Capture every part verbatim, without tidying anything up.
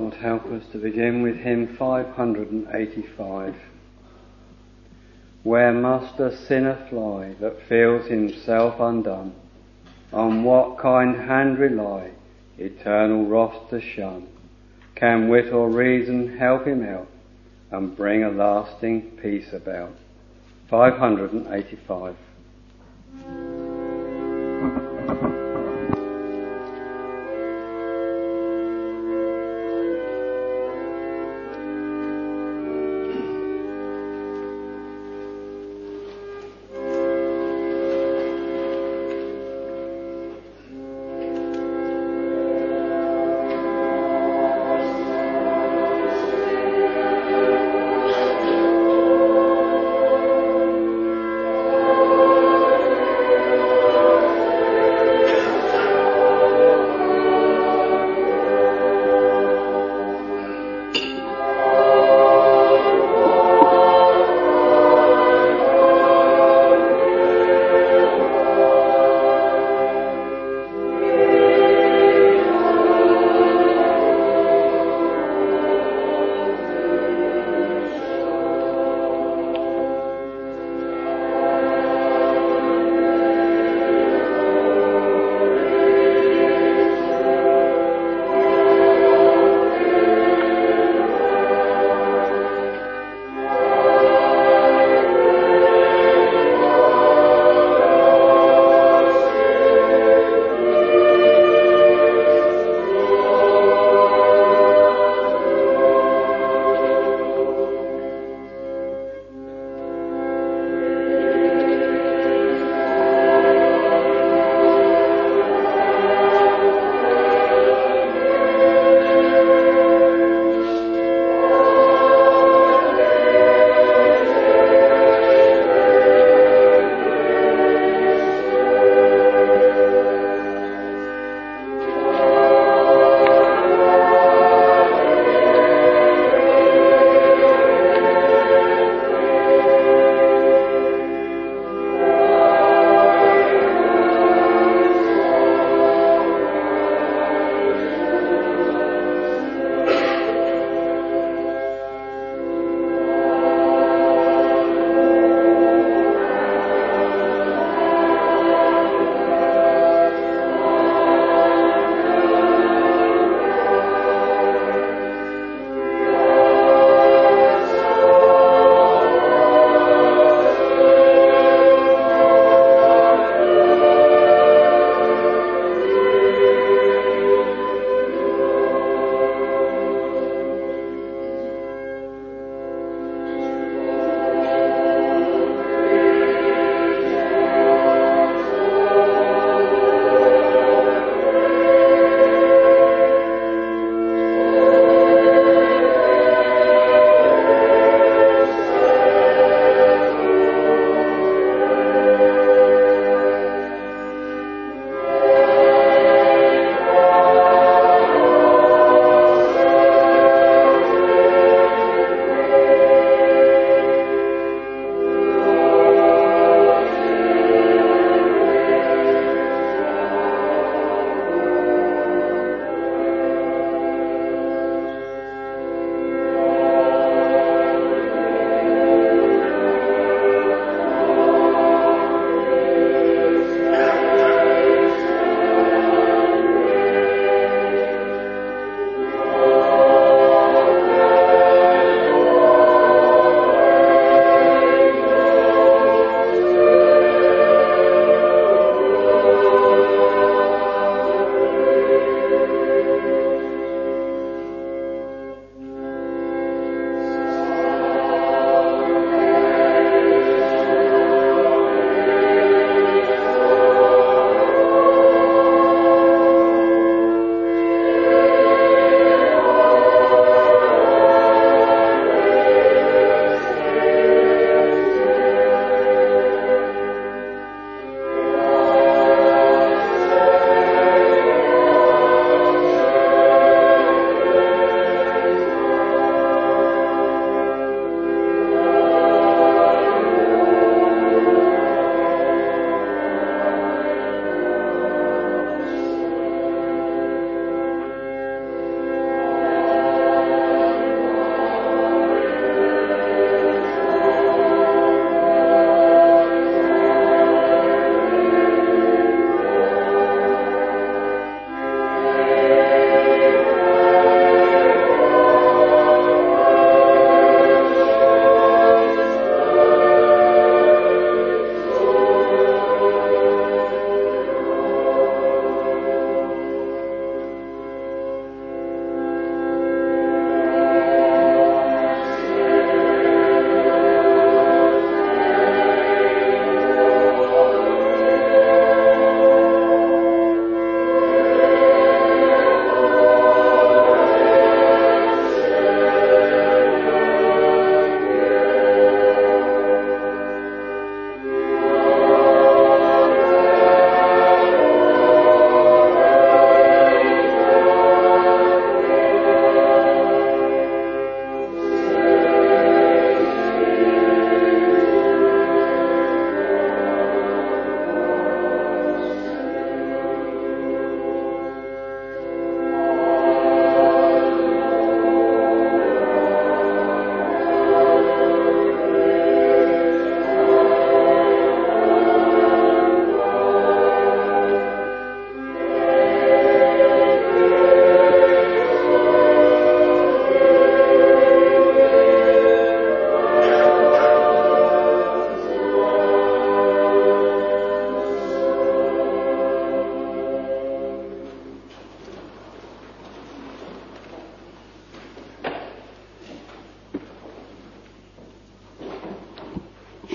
Lord, help us to begin with hymn five hundred eighty-five. Where must a sinner fly that feels himself undone? On what kind hand rely, eternal wrath to shun? Can wit or reason help him out, and bring a lasting peace about? five hundred eighty-five.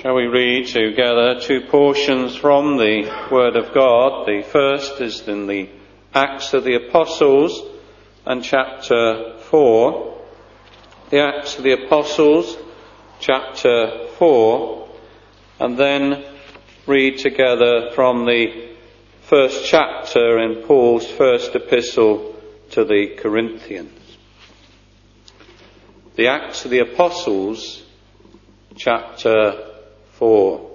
Shall we read together two portions from the Word of God? The first is in the Acts of the Apostles and chapter four. The Acts of the Apostles, chapter four, and then read together from the first chapter in Paul's first epistle to the Corinthians. The Acts of the Apostles, chapter four.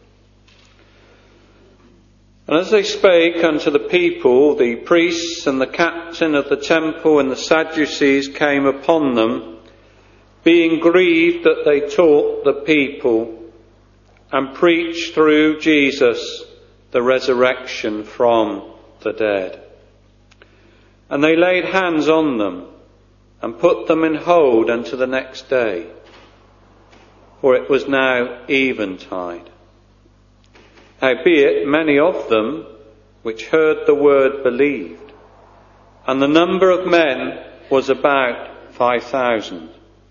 And as they spake unto the people, the priests and the captain of the temple and the Sadducees came upon them, being grieved that they taught the people and preached through Jesus the resurrection from the dead. And they laid hands on them and put them in hold unto the next day, for it was now eventide. Howbeit many of them which heard the word believed, and the number of men was about five thousand.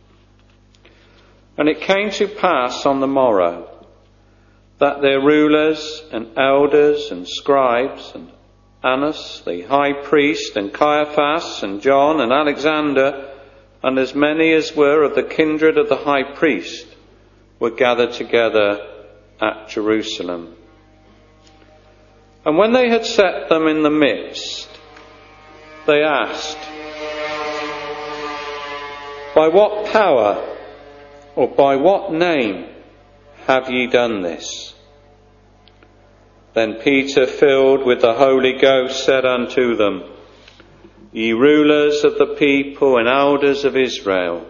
And it came to pass on the morrow that their rulers and elders and scribes and Annas the high priest and Caiaphas and John and Alexander and as many as were of the kindred of the high priest were gathered together at Jerusalem. And when they had set them in the midst, they asked, By what power or by what name have ye done this? Then Peter, filled with the Holy Ghost, said unto them, Ye rulers of the people and elders of Israel,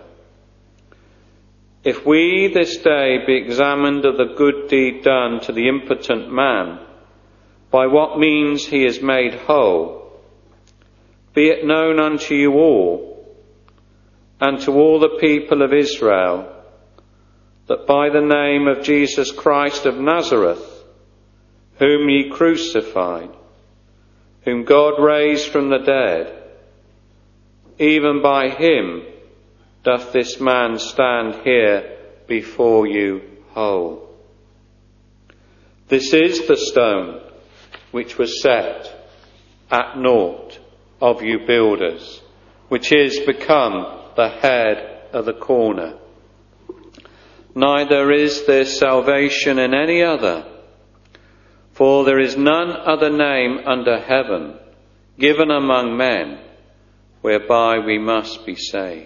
if we this day be examined of the good deed done to the impotent man, by what means he is made whole, be it known unto you all, and to all the people of Israel, that by the name of Jesus Christ of Nazareth, whom ye crucified, whom God raised from the dead, even by him doth this man stand here before you whole. This is the stone which was set at naught of you builders, which is become the head of the corner. Neither is there salvation in any other, for there is none other name under heaven given among men whereby we must be saved.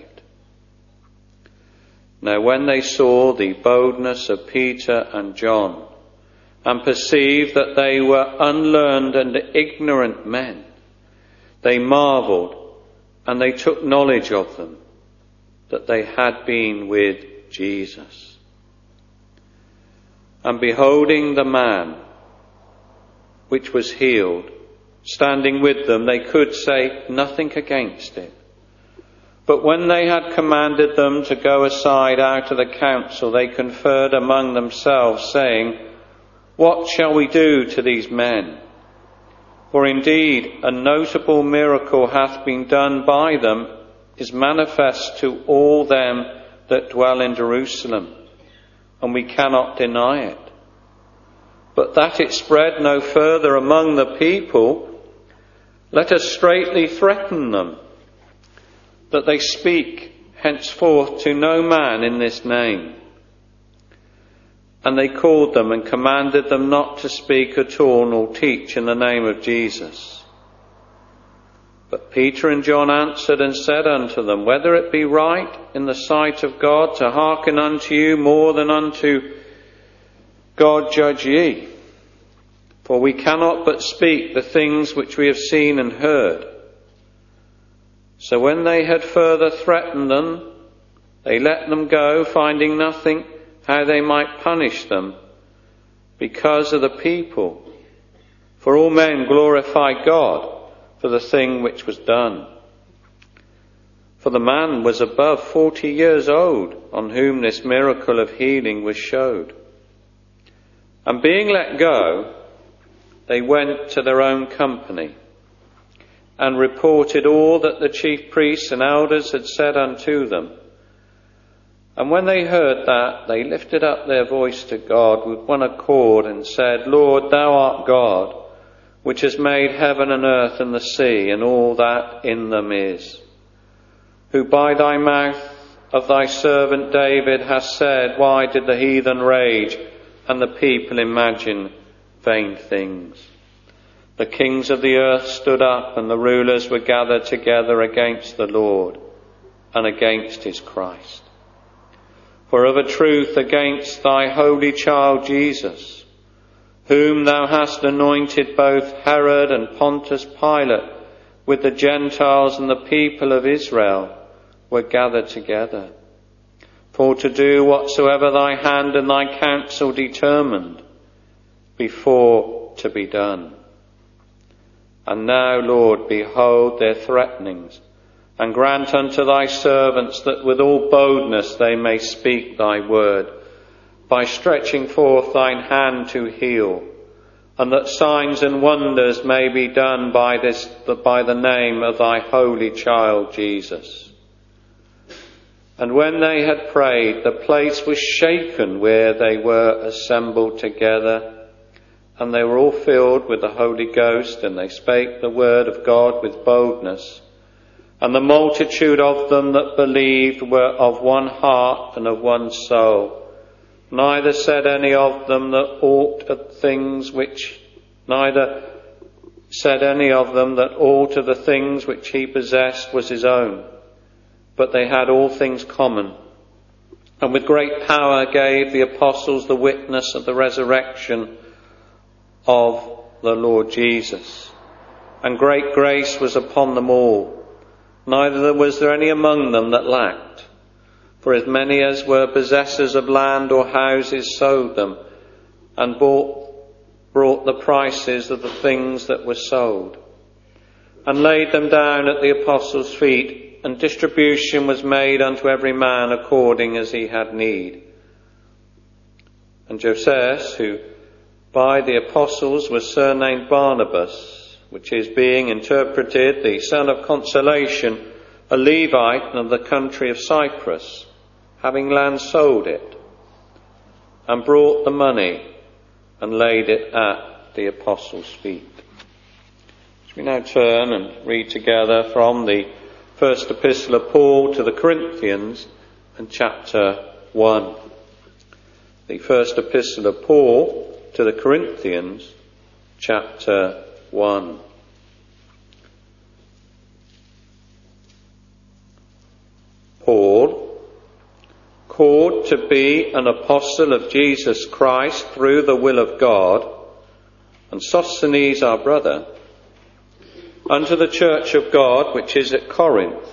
Now when they saw the boldness of Peter and John, and perceived that they were unlearned and ignorant men, they marvelled, and they took knowledge of them, that they had been with Jesus. And beholding the man which was healed, standing with them, they could say nothing against it. But when they had commanded them to go aside out of the council, they conferred among themselves, saying, What shall we do to these men? For indeed a notable miracle hath been done by them, is manifest to all them that dwell in Jerusalem, and we cannot deny it. But that it spread no further among the people, let us straitly threaten them, that they speak henceforth to no man in this name. And they called them and commanded them not to speak at all nor teach in the name of Jesus. But Peter and John answered and said unto them, Whether it be right in the sight of God to hearken unto you more than unto God judge ye. For we cannot but speak the things which we have seen and heard. So when they had further threatened them, they let them go, finding nothing how they might punish them, because of the people. For all men glorify God for the thing which was done. For the man was above forty years old, on whom this miracle of healing was showed. And being let go, they went to their own company, and reported all that the chief priests and elders had said unto them. And when they heard that, they lifted up their voice to God with one accord and said, Lord, thou art God, which has made heaven and earth and the sea and all that in them is, who by thy mouth of thy servant David hast said, why did the heathen rage and the people imagine vain things? The kings of the earth stood up and the rulers were gathered together against the Lord and against his Christ. For of a truth against thy holy child Jesus, whom thou hast anointed, both Herod and Pontius Pilate with the Gentiles and the people of Israel were gathered together, for to do whatsoever thy hand and thy counsel determined before to be done. And now, Lord, behold their threatenings, and grant unto thy servants that with all boldness they may speak thy word, by stretching forth thine hand to heal, and that signs and wonders may be done by this, by the name of thy holy child Jesus. And when they had prayed, the place was shaken where they were assembled together, and they were all filled with the Holy Ghost, and they spake the word of God with boldness. And the multitude of them that believed were of one heart and of one soul. Neither said any of them that aught of things which, neither said any of them that aught of the things which he possessed was his own, but they had all things common. And with great power gave the apostles the witness of the resurrection of the Lord Jesus. And great grace was upon them all. Neither was there any among them that lacked. For as many as were possessors of land or houses sold them, and bought, brought the prices of the things that were sold, and laid them down at the apostles' feet, and distribution was made unto every man according as he had need. And Joseph, who by the apostles was surnamed Barnabas, which is, being interpreted, the son of consolation, a Levite of the country of Cyprus, having land sold it, and brought the money, and laid it at the apostles' feet. So we now turn and read together from the first epistle of Paul to the Corinthians, and chapter one. The first epistle of Paul to the Corinthians, chapter one. Paul, called to be an apostle of Jesus Christ through the will of God, and Sosthenes our brother, unto the church of God which is at Corinth,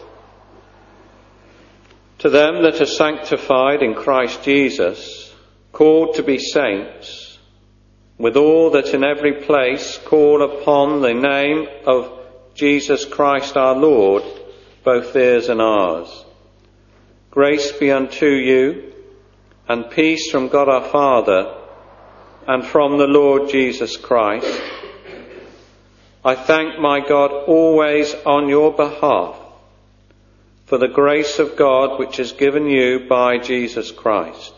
to them that are sanctified in Christ Jesus, called to be saints, with all that in every place call upon the name of Jesus Christ our Lord, both theirs and ours. Grace be unto you, and peace from God our Father, and from the Lord Jesus Christ. I thank my God always on your behalf, for the grace of God which is given you by Jesus Christ,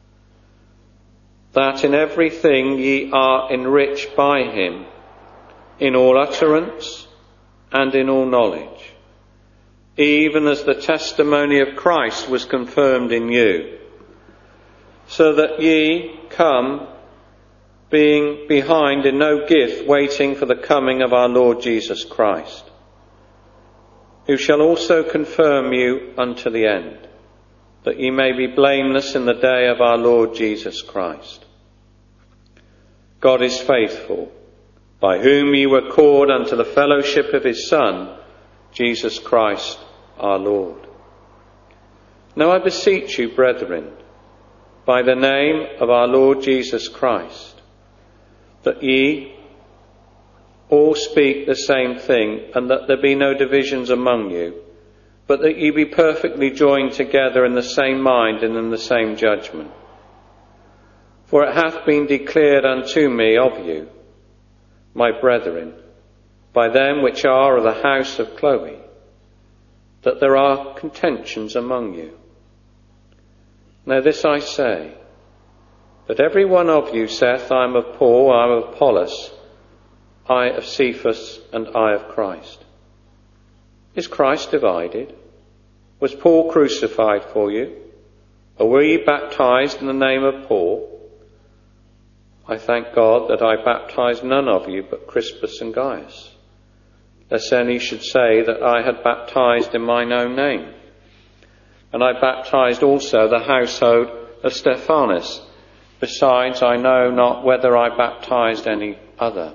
that in everything ye are enriched by him, in all utterance and in all knowledge, even as the testimony of Christ was confirmed in you, so that ye come being behind in no gift, waiting for the coming of our Lord Jesus Christ, who shall also confirm you unto the end, that ye may be blameless in the day of our Lord Jesus Christ. God is faithful, by whom ye were called unto the fellowship of his Son, Jesus Christ our Lord. Now I beseech you, brethren, by the name of our Lord Jesus Christ, that ye all speak the same thing, and that there be no divisions among you, but that ye be perfectly joined together in the same mind and in the same judgment. For it hath been declared unto me of you, my brethren, by them which are of the house of Chloe, that there are contentions among you. Now this I say, that every one of you saith, I am of Paul, I am of Apollos, I of Cephas, and I of Christ. Is Christ divided? Was Paul crucified for you? Or were ye baptized in the name of Paul? I thank God that I baptized none of you but Crispus and Gaius, lest any should say that I had baptized in mine own name. And I baptized also the household of Stephanas. Besides, I know not whether I baptized any other.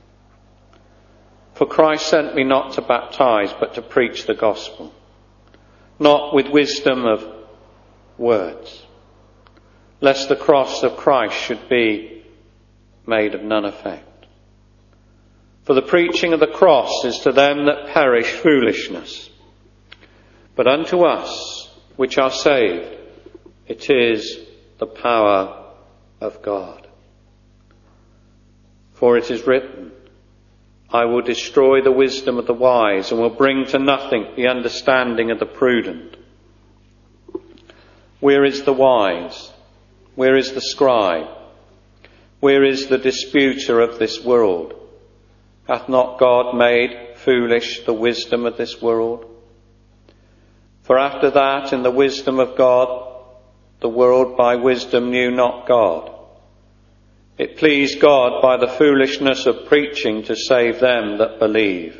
For Christ sent me not to baptize, but to preach the gospel, not with wisdom of words, lest the cross of Christ should be made of none effect. For the preaching of the cross is to them that perish foolishness, but unto us which are saved it is the power of God. For it is written, I will destroy the wisdom of the wise, and will bring to nothing the understanding of the prudent. Where is the wise? Where is the scribe? Where is the disputer of this world? Hath not God made foolish the wisdom of this world? For after that, in the wisdom of God, the world by wisdom knew not God. It pleased God by the foolishness of preaching to save them that believe.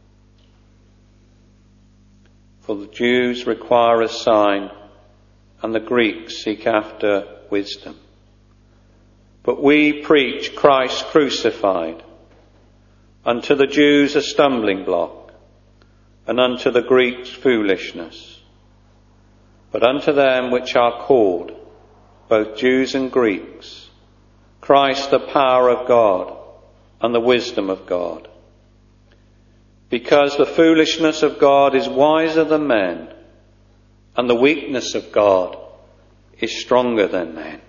For the Jews require a sign, and the Greeks seek after wisdom. But we preach Christ crucified, unto the Jews a stumbling block, and unto the Greeks foolishness. But unto them which are called, both Jews and Greeks, Christ the power of God and the wisdom of God. Because the foolishness of God is wiser than men, and the weakness of God is stronger than men.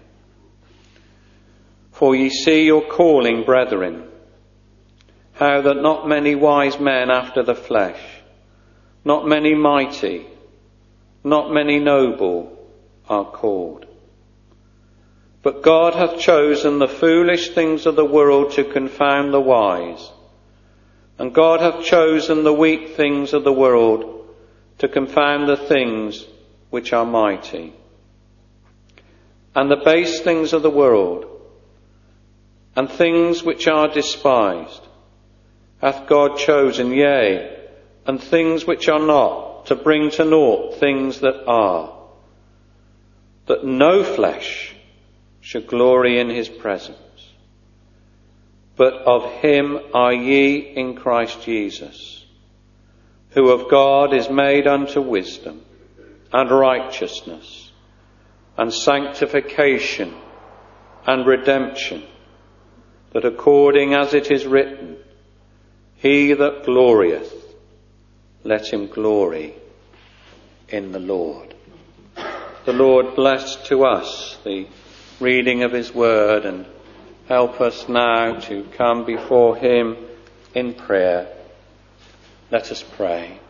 For ye see your calling, brethren, how that not many wise men after the flesh, not many mighty, not many noble are called. But God hath chosen the foolish things of the world to confound the wise, and God hath chosen the weak things of the world to confound the things which are mighty. And the base things of the world, and things which are despised, hath God chosen, yea, and things which are not, to bring to naught things that are, that no flesh should glory in his presence. But of him are ye in Christ Jesus, who of God is made unto wisdom, and righteousness, and sanctification, and redemption, that according as it is written, he that glorieth, let him glory in the Lord. The Lord bless to us the reading of his word, and help us now to come before him in prayer. Let us pray.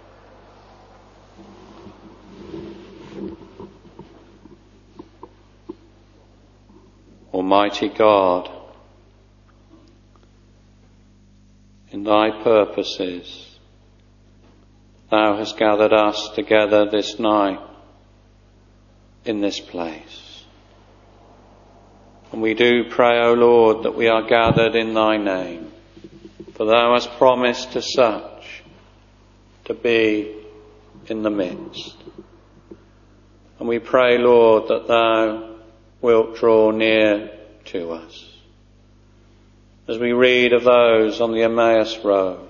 Almighty God, in thy purposes, thou hast gathered us together this night in this place. And we do pray, O Lord, that we are gathered in thy name, for thou hast promised to such to be in the midst. And we pray, Lord, that thou wilt draw near to us. As we read of those on the Emmaus Road,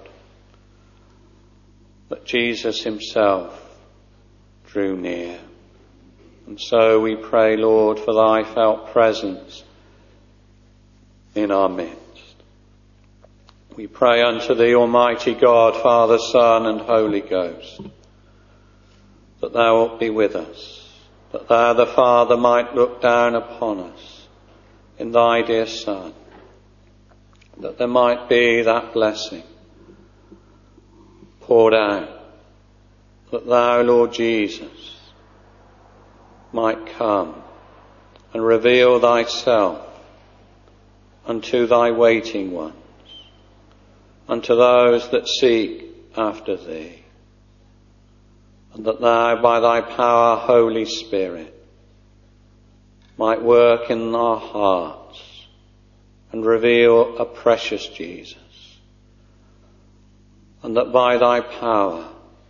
that Jesus himself drew near. And so we pray, Lord, for thy felt presence in our midst. We pray unto thee, Almighty God, Father, Son, and Holy Ghost, that thou wilt be with us, that thou, the Father, might look down upon us in thy dear Son, that there might be that blessing poured out, that thou, Lord Jesus, might come and reveal thyself unto thy waiting ones, unto those that seek after thee, and that thou by thy power, Holy Spirit, might work in our hearts and reveal a precious Jesus, and that by thy power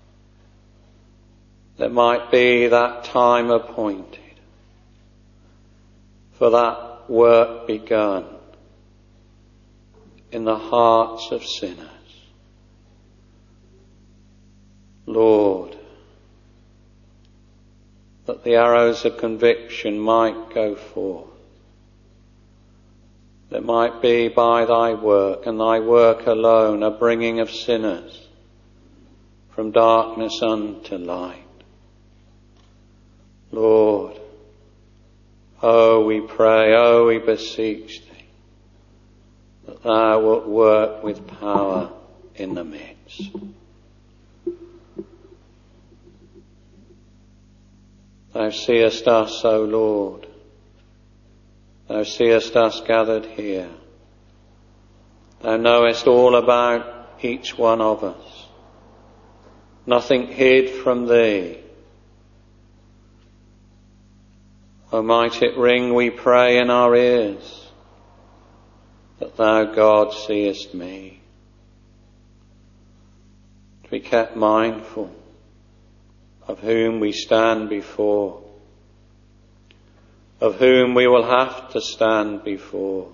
there might be that time appointed for that work begun in the hearts of sinners. Lord, that the arrows of conviction might go forth. There might be by thy work and thy work alone a bringing of sinners from darkness unto light. Lord, oh, we pray, oh, we beseech thee, that thou wilt work with power in the midst. Thou seest us, O Lord. Thou seest us gathered here. Thou knowest all about each one of us. Nothing hid from thee. O might it ring, we pray, in our ears, that thou, God, seest me. To be kept mindful of whom we stand before, of whom we will have to stand before.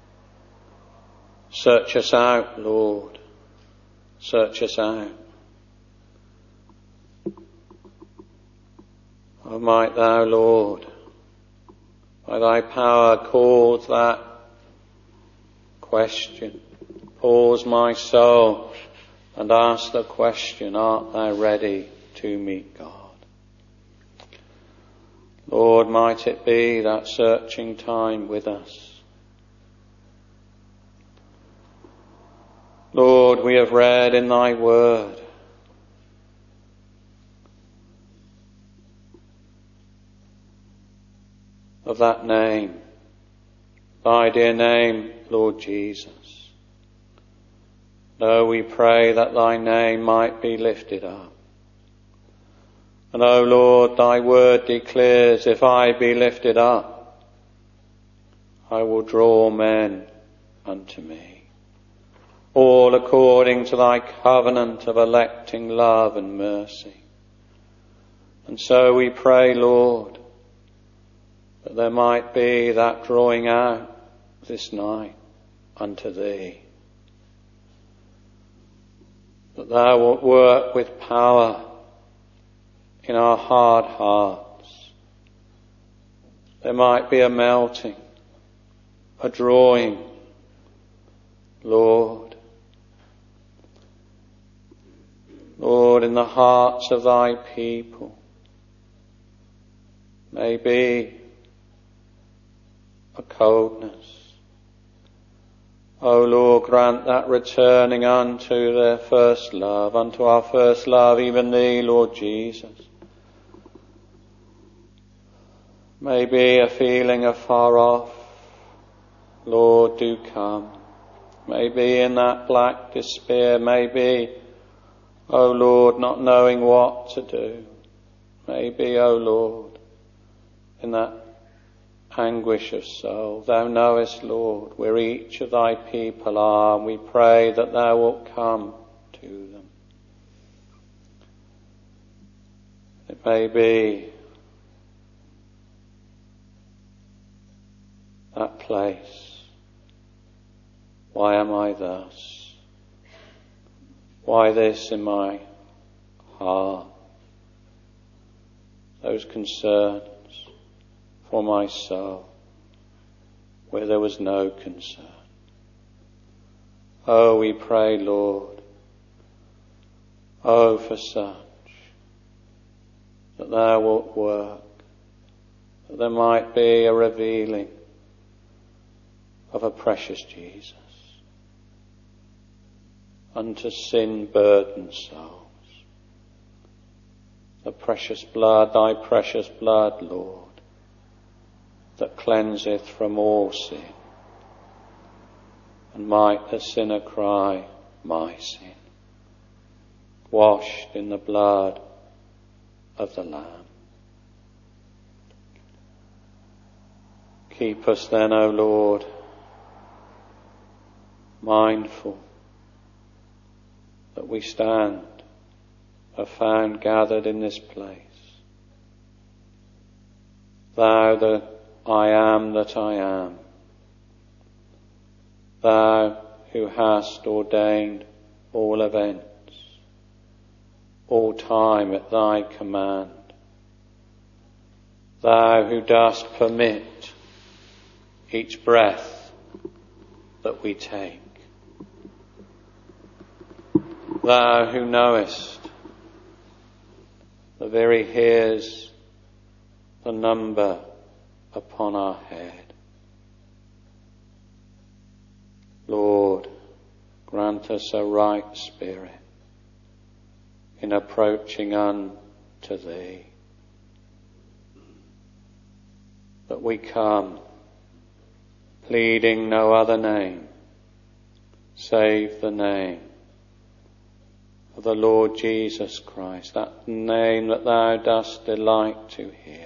Search us out, Lord. Search us out. O might thou, Lord, by thy power cause that question. Pause my soul and ask the question, art thou ready to meet God? Lord, might it be that searching time with us. Lord, we have read in thy word of that name, thy dear name, Lord Jesus. No, we pray that thy name might be lifted up. And, O Lord, thy word declares, if I be lifted up, I will draw men unto me. All according to thy covenant of electing love and mercy. And so we pray, Lord, that there might be that drawing out this night unto thee. That thou wilt work with power in our hard hearts. There might be a melting, a drawing, Lord. Lord, in the hearts of thy people may be a coldness. O Lord, grant that returning unto their first love, unto our first love, even thee, Lord Jesus. Maybe a feeling afar off, Lord, do come. Maybe in that black despair, maybe, O Lord, not knowing what to do. Maybe, O Lord, in that anguish of soul. Thou knowest, Lord, where each of thy people are, and we pray that thou wilt come to them. It may be that place. Why am I thus? Why this in my heart? Those concerns for my soul where there was no concern. Oh, we pray, Lord, oh, for such, that thou wilt work, that there might be a revealing of a precious Jesus unto sin-burdened souls. The precious blood, thy precious blood, Lord, that cleanseth from all sin. And might the sinner cry, my sin, washed in the blood of the Lamb. Keep us then, O Lord, mindful that we stand, are found gathered in this place. Thou the I am that I am, Thou who hast ordained all events, all time at Thy command, Thou who dost permit each breath that we take, Thou who knowest the very hairs, the number upon our head. Lord, grant us a right spirit in approaching unto Thee, that we come pleading no other name save the name of the Lord Jesus Christ, that name that Thou dost delight to hear.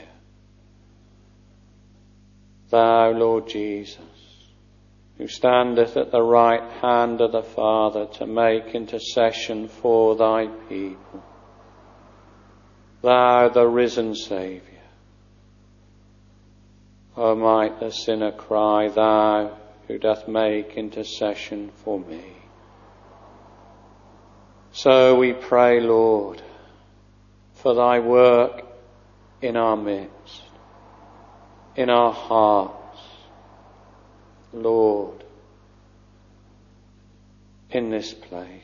Thou, Lord Jesus, who standeth at the right hand of the Father to make intercession for Thy people. Thou, the risen Saviour. O might the sinner cry, Thou who doth make intercession for me. So we pray, Lord, for Thy work in our midst, in our hearts, Lord, in this place.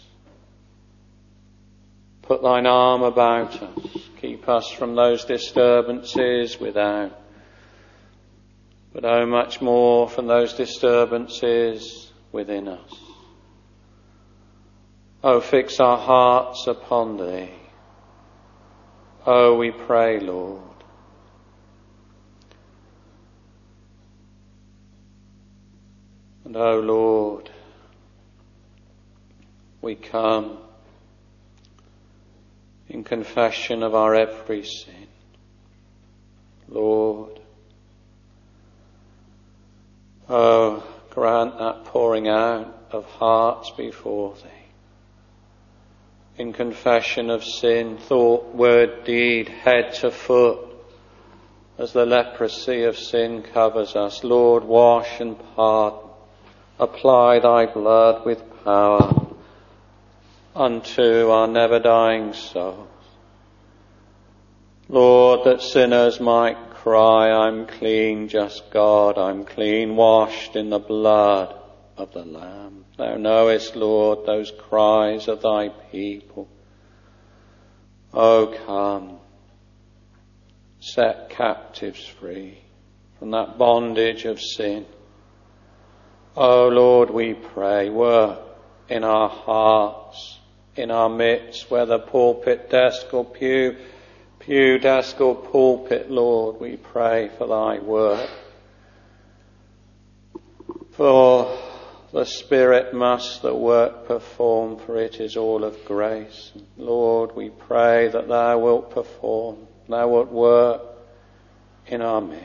Put Thine arm about us, keep us from those disturbances without, but oh, much more from those disturbances within us. Oh, fix our hearts upon Thee. Oh, we pray, Lord. And oh, Lord, we come in confession of our every sin. Lord, oh, grant that pouring out of hearts before Thee, in confession of sin, thought, word, deed, head to foot, as the leprosy of sin covers us. Lord, wash and pardon. Apply Thy blood with power unto our never-dying souls. Lord, that sinners might cry, I'm clean, just God, I'm clean, washed in the blood of the Lamb. Thou knowest, Lord, those cries of Thy people. Oh, come, set captives free from that bondage of sin. Oh, Lord, we pray, work in our hearts, in our midst, whether pulpit, desk or pew, pew, desk or pulpit, Lord, we pray for Thy work. For the Spirit must the work perform, for it is all of grace. Lord, we pray that Thou wilt perform, Thou wilt work in our midst.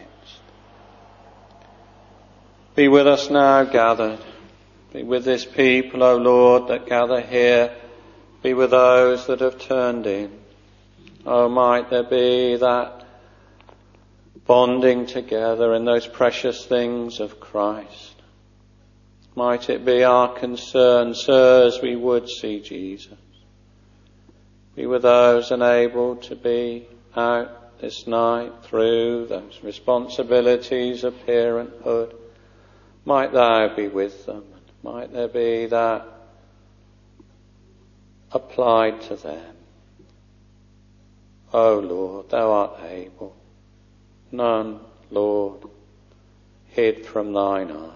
Be with us now gathered. Be with this people, O Lord, that gather here. Be with those that have turned in. Oh, might there be that bonding together in those precious things of Christ. Might it be our concern, sirs, we would see Jesus. Be with those unable to be out this night through those responsibilities of parenthood. Might Thou be with them. Might there be that applied to them. O Lord, Thou art able. None, Lord, hid from Thine eye.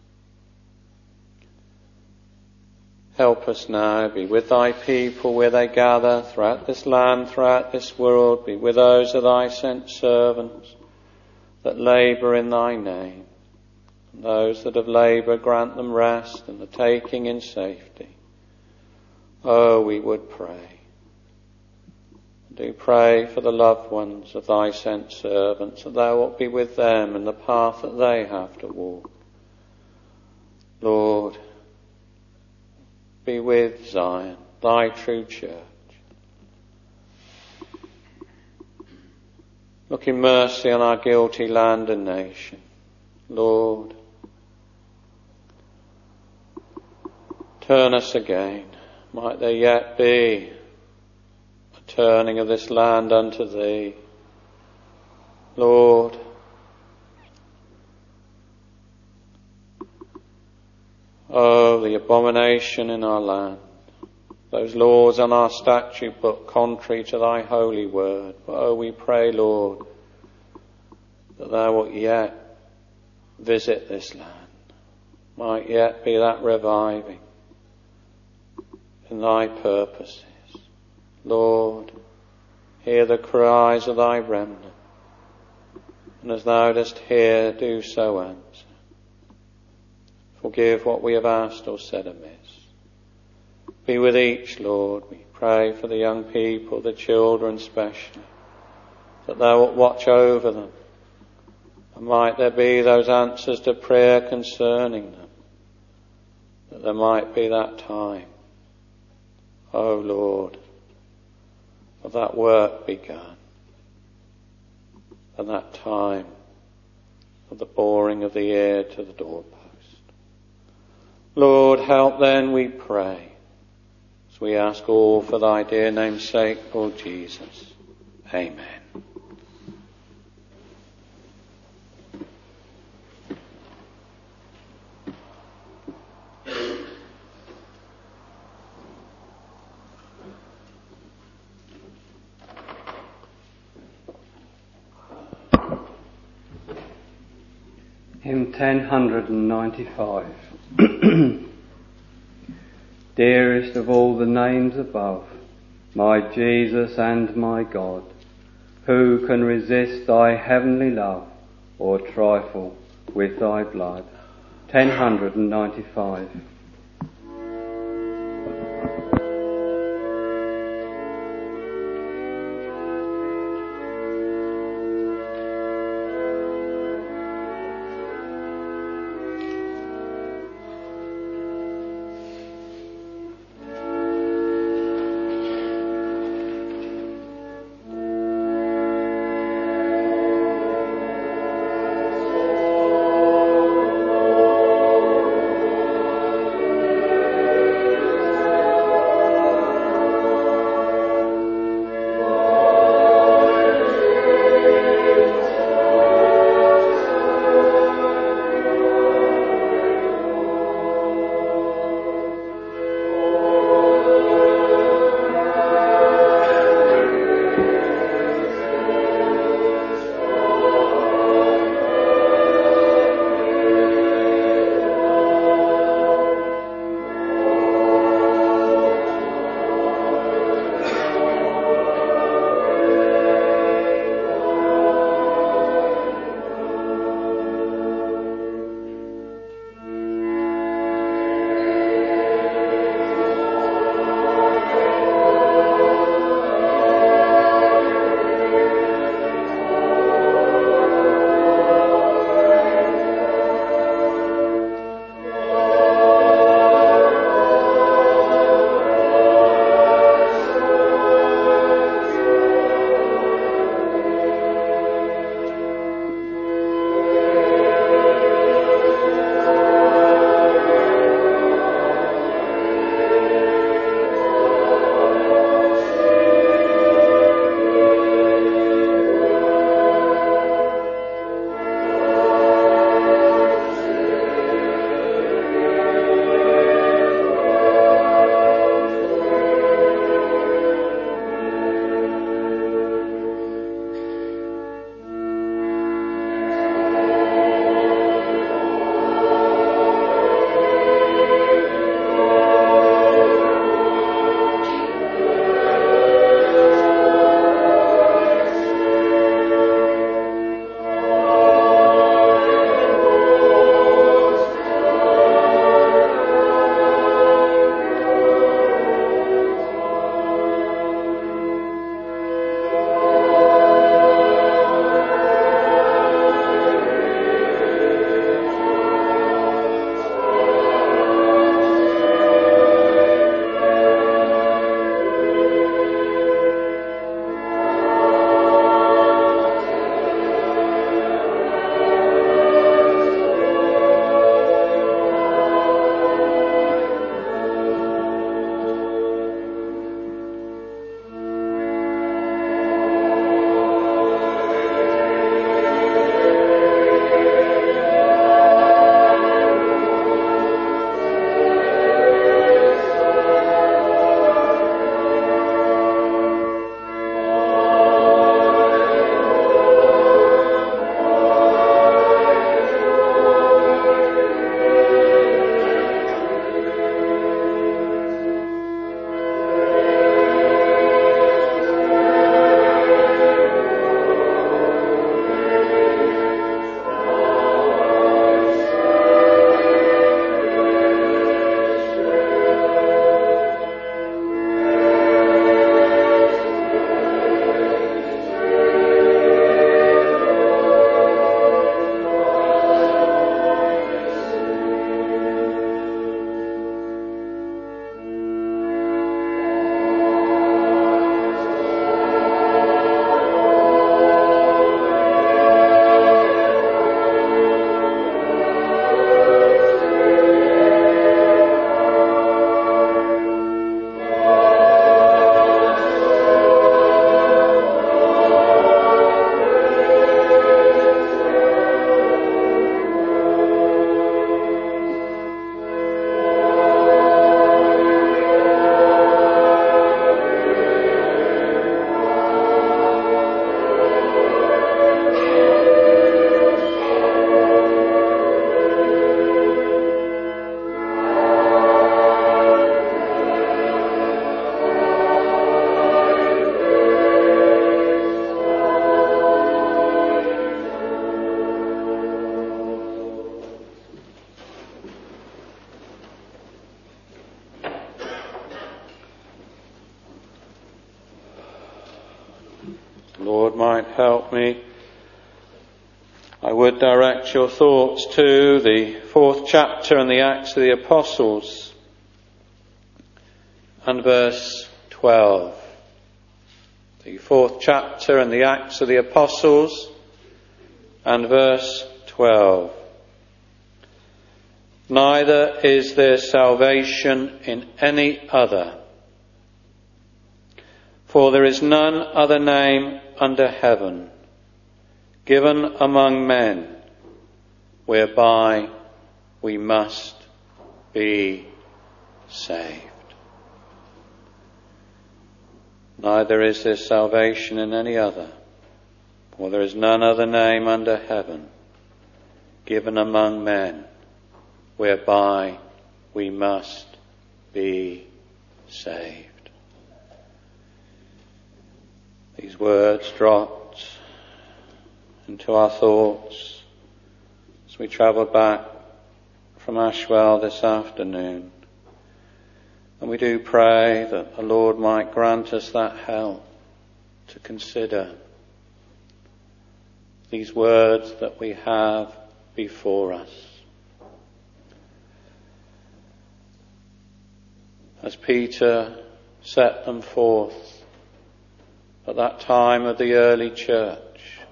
Help us now, be with Thy people where they gather throughout this land, throughout this world. Be with those of Thy sent servants. that labour in thy name. And those that have laboured, grant them rest and the taking in safety. Oh, we would pray. Do pray for the loved ones of thy sent servants, that thou wilt be with them in the path that they have to walk. Lord, be with Zion, thy true church. Look in mercy on our guilty land and nation. Lord, turn us again. Might there yet be a turning of this land unto thee. Lord, oh, the abomination in our land, those laws on our statute book contrary to thy holy word. But oh, we pray, Lord, that thou wilt yet visit this land. Might yet be that reviving in thy purposes. Lord, hear the cries of thy remnant, and as thou dost hear, do so answer. Forgive what we have asked or said amiss. Be with each, Lord. We pray for the young people, the children especially, that thou wilt watch over them. And might there be those answers to prayer concerning them, that there might be that time, O Lord, of that work begun, and that time of the boring of the ear to the doorpost. Lord, help then, we pray, as we ask all for thy dear name's sake, Lord Jesus. Amen. Hymn ten ninety-five. Dearest of all the names above, my Jesus and my God, who can resist thy heavenly love or trifle with thy blood? ten ninety-five. might help me, I would direct your thoughts to the fourth chapter in the Acts of the Apostles and verse twelve. The fourth chapter in the Acts of the Apostles and verse twelve. Neither is there salvation in any other, for there is none other name under heaven given among men whereby we must be saved. Neither is there salvation in any other, for there is none other name under heaven given among men whereby we must be saved. These words dropped into our thoughts as we travel back from Ashwell this afternoon. And we do pray that the Lord might grant us that help to consider these words that we have before us. As Peter set them forth at that time of the early church,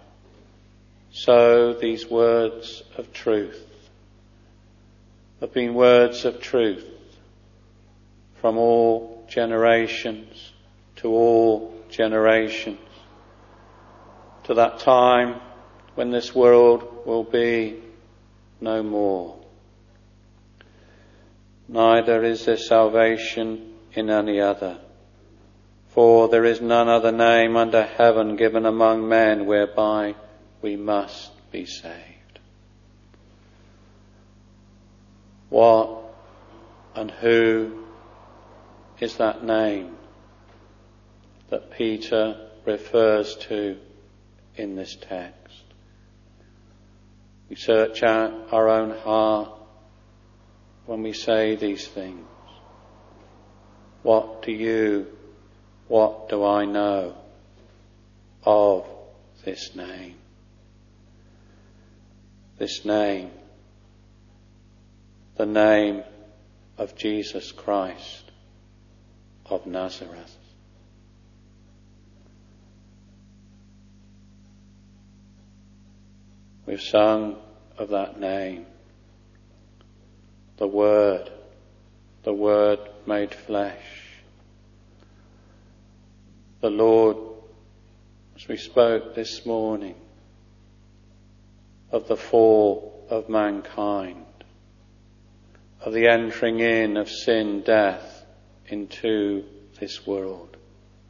so these words of truth have been words of truth from all generations to all generations, to that time when this world will be no more. Neither is there salvation in any other, for there is none other name under heaven given among men whereby we must be saved. What and who is that name that Peter refers to in this text? We search out our own heart when we say these things. What do you, what do I know of this name? This name, the name of Jesus Christ of Nazareth. We've sung of that name, the Word, the Word made flesh. The Lord, as we spoke this morning, of the fall of mankind, of the entering in of sin, death into this world,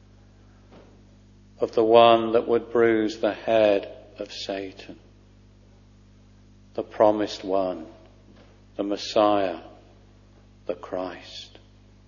of the one that would bruise the head of Satan, the promised one, the Messiah, the Christ.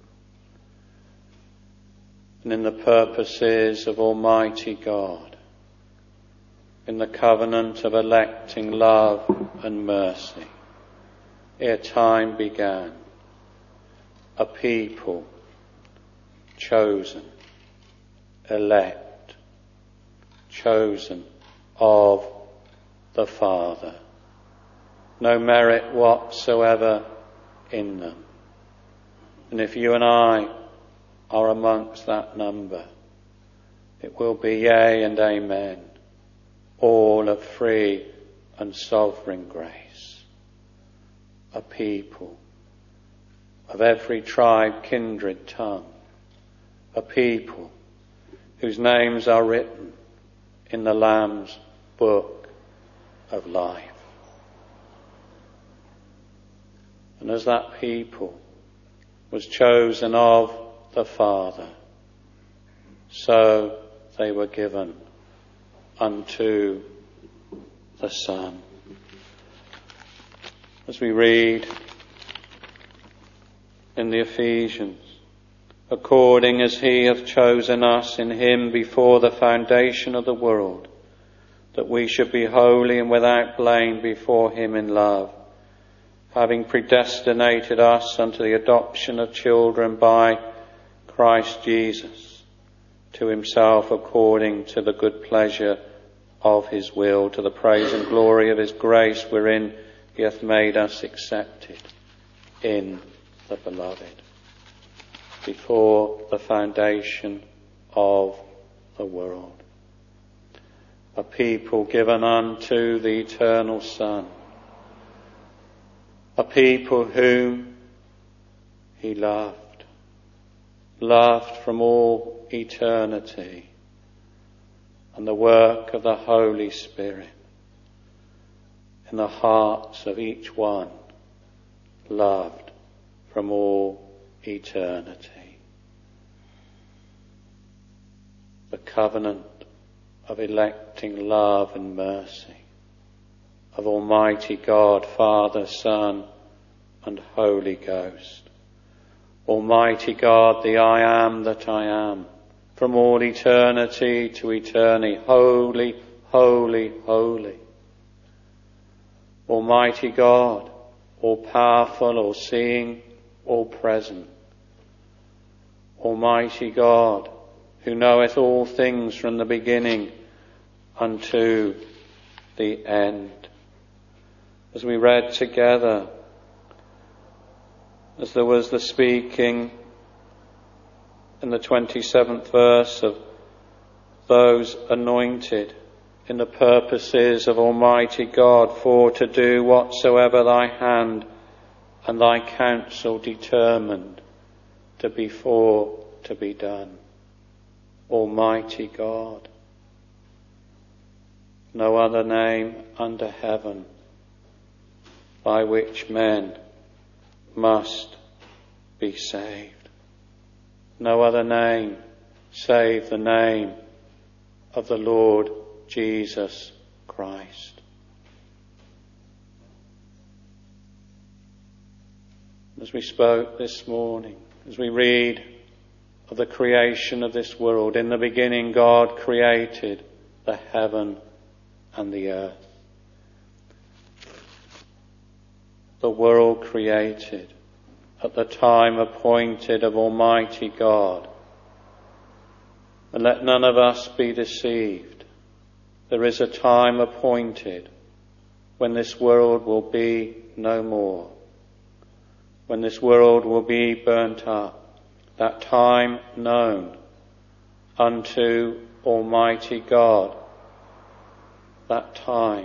And in the purposes of Almighty God, in the covenant of electing love and mercy, ere time began, a people chosen, elect, chosen of the Father, no merit whatsoever in them. And if you and I are amongst that number, it will be yea and amen, all of free and sovereign grace. A people of every tribe, kindred, tongue. A people whose names are written in the Lamb's book of life. And as that people was chosen of the Father, so they were given unto the Son. As we read in the Ephesians, according as he hath chosen us in him before the foundation of the world, that we should be holy and without blame before him in love, having predestinated us unto the adoption of children by Christ Jesus, to himself according to the good pleasure of his will, to the praise and glory of his grace, wherein he hath made us accepted in the beloved, before the foundation of the world. A people given unto the eternal Son, a people whom he loved, loved from all eternity, and the work of the Holy Spirit in the hearts of each one, loved from all eternity. The covenant of electing love and mercy of Almighty God, Father, Son, and Holy Ghost. Almighty God, the I am that I am, from all eternity to eternity, holy, holy, holy. Almighty God, all powerful, all seeing, all present. Almighty God, who knoweth all things from the beginning unto the end. As we read together, as there was the speaking in the twenty-seventh verse of those anointed in the purposes of Almighty God for to do whatsoever thy hand and thy counsel determined to be for to be done. Almighty God, no other name under heaven by which men must be saved. No other name save the name of the Lord Jesus Christ. As we spoke this morning, as we read of the creation of this world, in the beginning God created the heaven and the earth. The world created at the time appointed of Almighty God. And let none of us be deceived. There is a time appointed when this world will be no more, when this world will be burnt up. That time known unto Almighty God. That time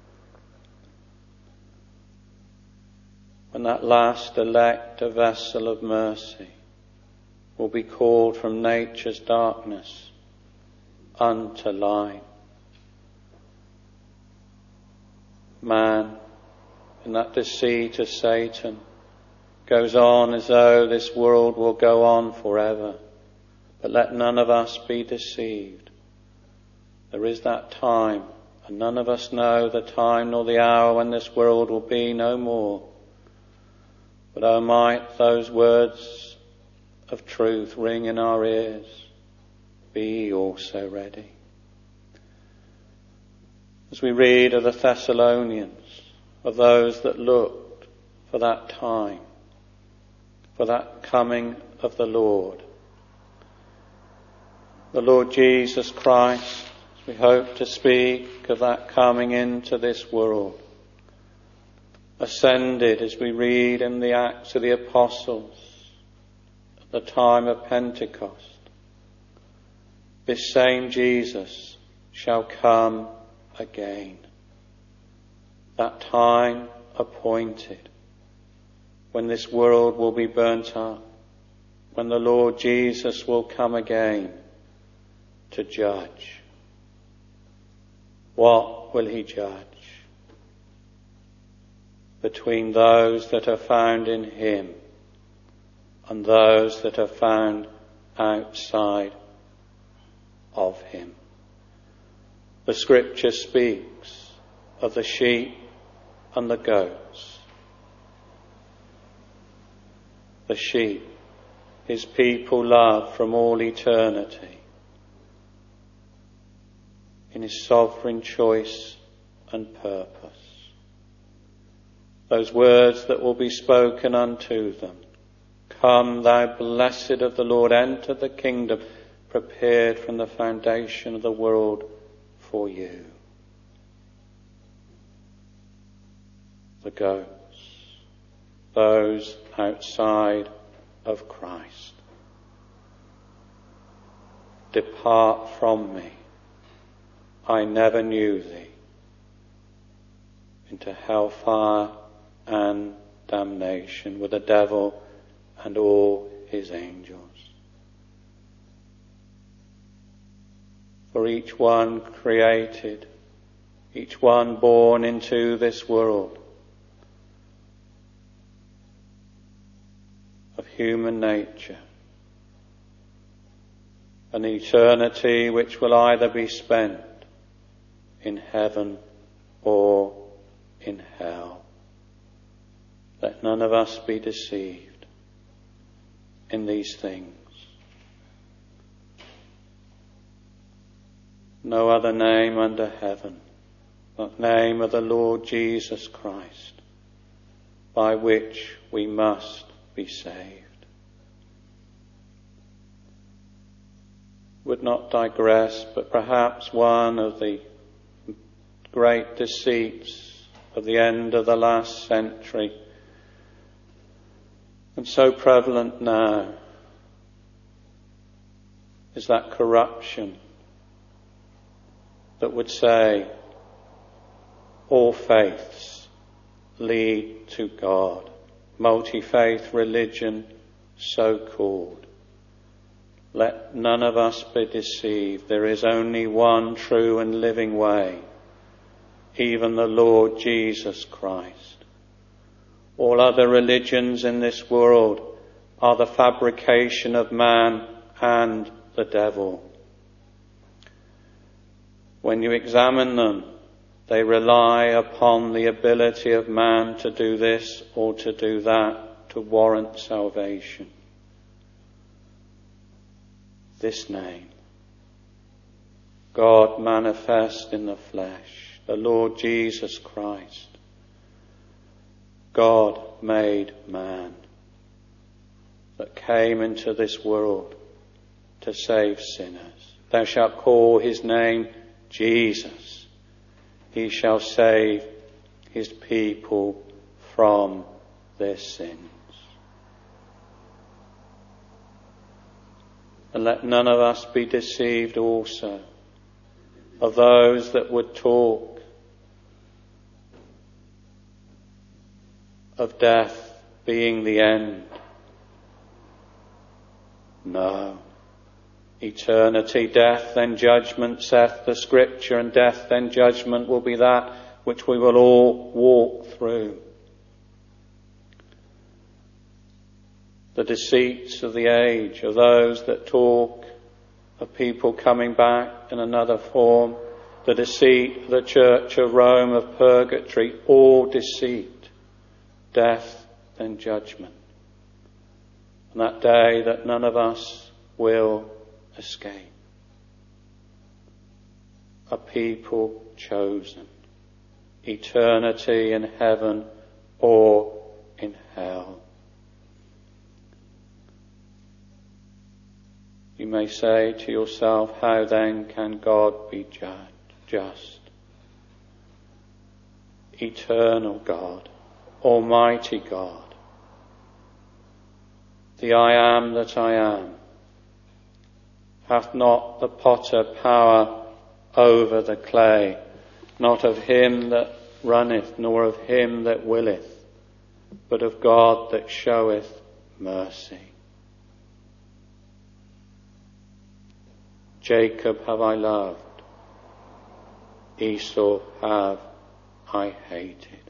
when that last elect, a vessel of mercy, will be called from nature's darkness unto light. Man, in that deceit of Satan, goes on as though this world will go on forever. But let none of us be deceived. There is that time, and none of us know the time nor the hour when this world will be no more. But oh, might those words of truth ring in our ears. Be ye also ready. As we read of the Thessalonians, of those that looked for that time, for that coming of the Lord. The Lord Jesus Christ, we hope to speak of that coming into this world, ascended, as we read in the Acts of the Apostles, at the time of Pentecost. This same Jesus shall come again. That time appointed, when this world will be burnt up, when the Lord Jesus will come again to judge. What will he judge? Between those that are found in him and those that are found outside of him. The scripture speaks of the sheep and the goats. The sheep, his people loved from all eternity, in his sovereign choice and purpose. Those words that will be spoken unto them. Come, thou blessed of the Lord, enter the kingdom prepared from the foundation of the world for you. The goats, those outside of Christ. Depart from me, I never knew thee, into hellfire and damnation with the devil and all his angels. For each one created, each one born into this world of human nature, an eternity which will either be spent in heaven or in hell. Let none of us be deceived in these things. No other name under heaven but the name of the Lord Jesus Christ, by which we must be saved. Would not digress, but perhaps one of the great deceits of the end of the last century, and so prevalent now, is that corruption that would say all faiths lead to God. Multi-faith religion, so called. Let none of us be deceived. There is only one true and living way, even the Lord Jesus Christ. All other religions in this world are the fabrication of man and the devil. When you examine them, they rely upon the ability of man to do this or to do that to warrant salvation. This name, God manifest in the flesh, the Lord Jesus Christ, God made man, that came into this world to save sinners. Thou shalt call his name Jesus. He shall save his people from their sins. And let none of us be deceived also of those that would talk of death being the end. No. Eternity, death, then judgment, saith the Scripture, and death, then judgment will be that which we will all walk through. The deceits of the age are those that talk of people coming back in another form. The deceit of the Church of Rome of purgatory, all deceit. Death, then judgment. And that day that none of us will escape. A people chosen. Eternity in heaven or in hell. You may say to yourself, how then can God be just? Eternal God, Almighty God, the I am that I am, hath not the potter power over the clay, not of him that runneth, nor of him that willeth, but of God that showeth mercy. Jacob have I loved, Esau have I hated.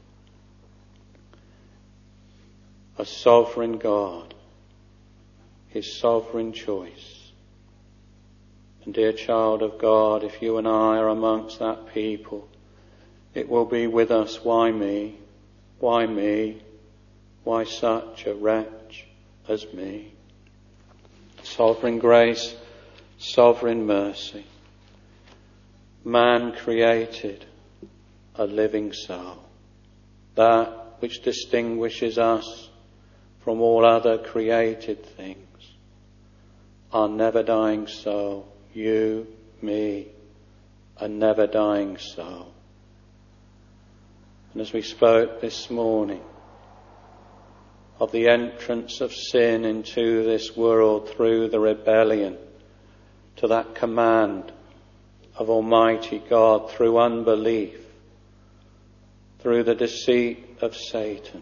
A sovereign God, his sovereign choice. And dear child of God, if you and I are amongst that people, it will be with us, why me? Why me? Why such a wretch as me? Sovereign grace, sovereign mercy. Man created a living soul, that which distinguishes us from all other created things. our never-dying soul. You, me, a never-dying soul. And as we spoke this morning of the entrance of sin into this world through the rebellion to that command of Almighty God, through unbelief, through the deceit of Satan,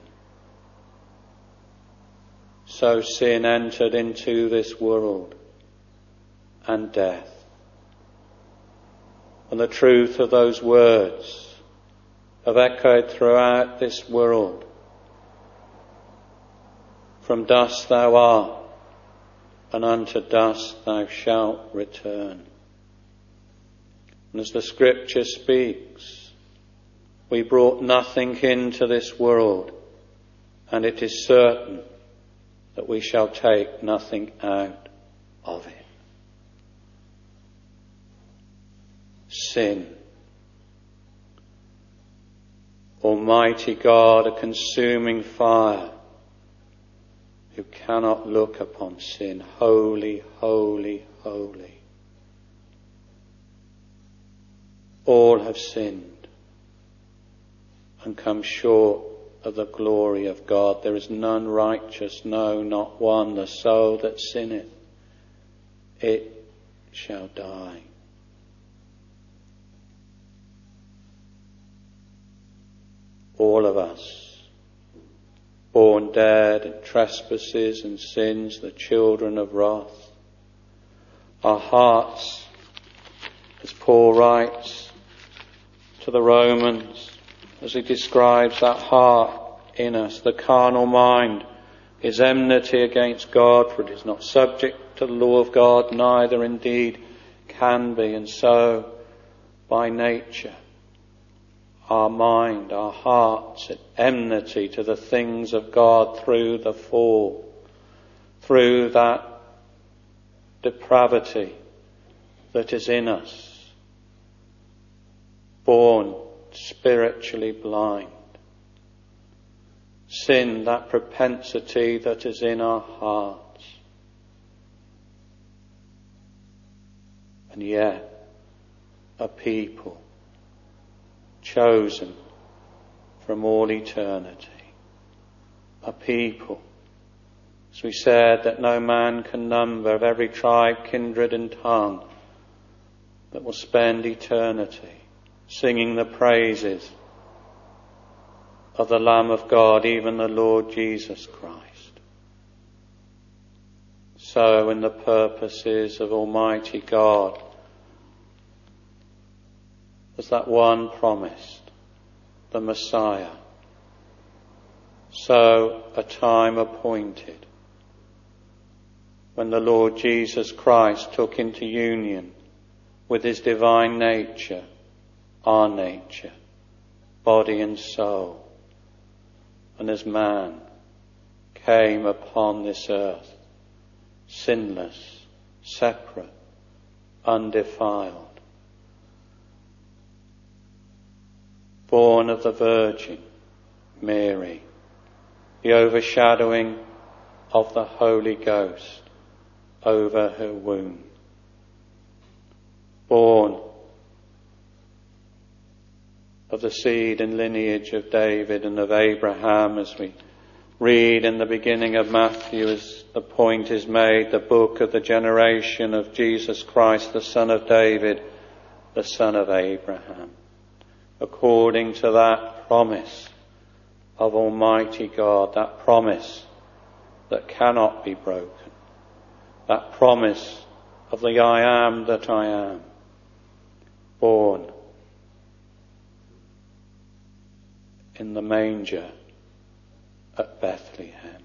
so sin entered into this world and death. And the truth of those words have echoed throughout this world. From dust thou art, and unto dust thou shalt return. And as the Scripture speaks, we brought nothing into this world, and it is certain that we shall take nothing out of it. Sin. Almighty God, a consuming fire, who cannot look upon sin. Holy, holy, holy. All have sinned and come short of the glory of God. There is none righteous, no, not one. The soul that sinneth, it shall die. All of us, born dead in trespasses and sins, the children of wrath. Our hearts, as Paul writes to the Romans, as he describes that heart in us, the carnal mind is enmity against God, for it is not subject to the law of God, neither indeed can be. And so, by nature, our mind, our hearts, at enmity to the things of God through the fall, through that depravity that is in us, born spiritually blind. Sin, that propensity that is in our hearts. And yet, a people chosen from all eternity. A people, as we said, that no man can number, of every tribe, kindred and tongue, that will spend eternity singing the praises of the Lamb of God, even the Lord Jesus Christ. So in the purposes of Almighty God, as that one promised, the Messiah, so a time appointed when the Lord Jesus Christ took into union with his divine nature, our nature, body and soul, and as man came upon this earth, sinless, separate, undefiled, born of the Virgin Mary, the overshadowing of the Holy Ghost over her womb, born of the seed and lineage of David and of Abraham, as we read in the beginning of Matthew, as the point is made, the book of the generation of Jesus Christ, the son of David, the son of Abraham, according to that promise of Almighty God, that promise that cannot be broken, that promise of the I am that I am, born in the manger at Bethlehem.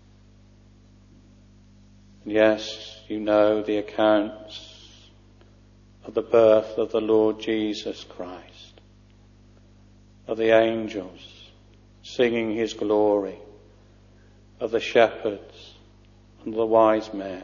And yes, you know the accounts of the birth of the Lord Jesus Christ, of the angels singing his glory, of the shepherds and the wise men.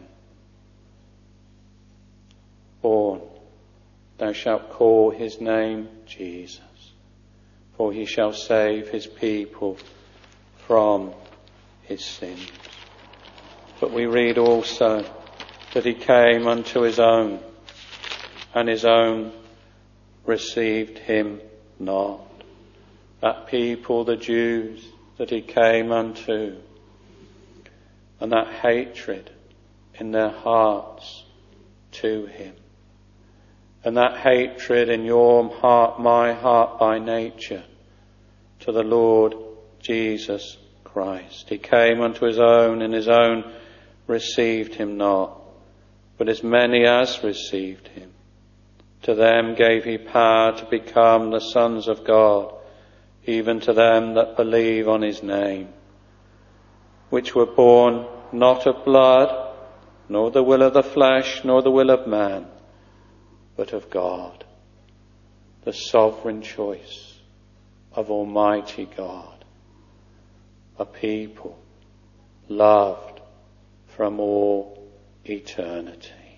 Born, thou shalt call his name Jesus, for he shall save his people from his sins. But we read also that he came unto his own, and his own received him not. That people, the Jews, that he came unto, and that hatred in their hearts to him. And that hatred in your heart, my heart by nature, to the Lord Jesus Christ. He came unto his own, and his own received him not. But as many as received him, to them gave he power to become the sons of God, even to them that believe on his name, which were born not of blood, nor the will of the flesh, nor the will of man, but of God, the sovereign choice of Almighty God, a people loved from all eternity.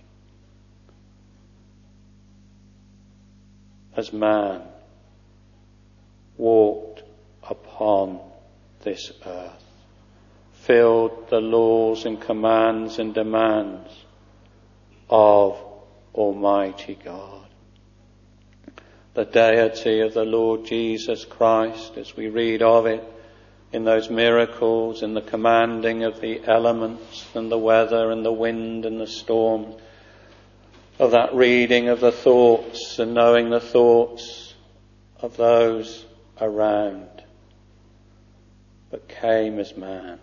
As man walked upon this earth, filled the laws and commands and demands of Almighty God. The deity of the Lord Jesus Christ, as we read of it in those miracles, in the commanding of the elements and the weather and the wind and the storm, of that reading of the thoughts and knowing the thoughts of those around, but came as man,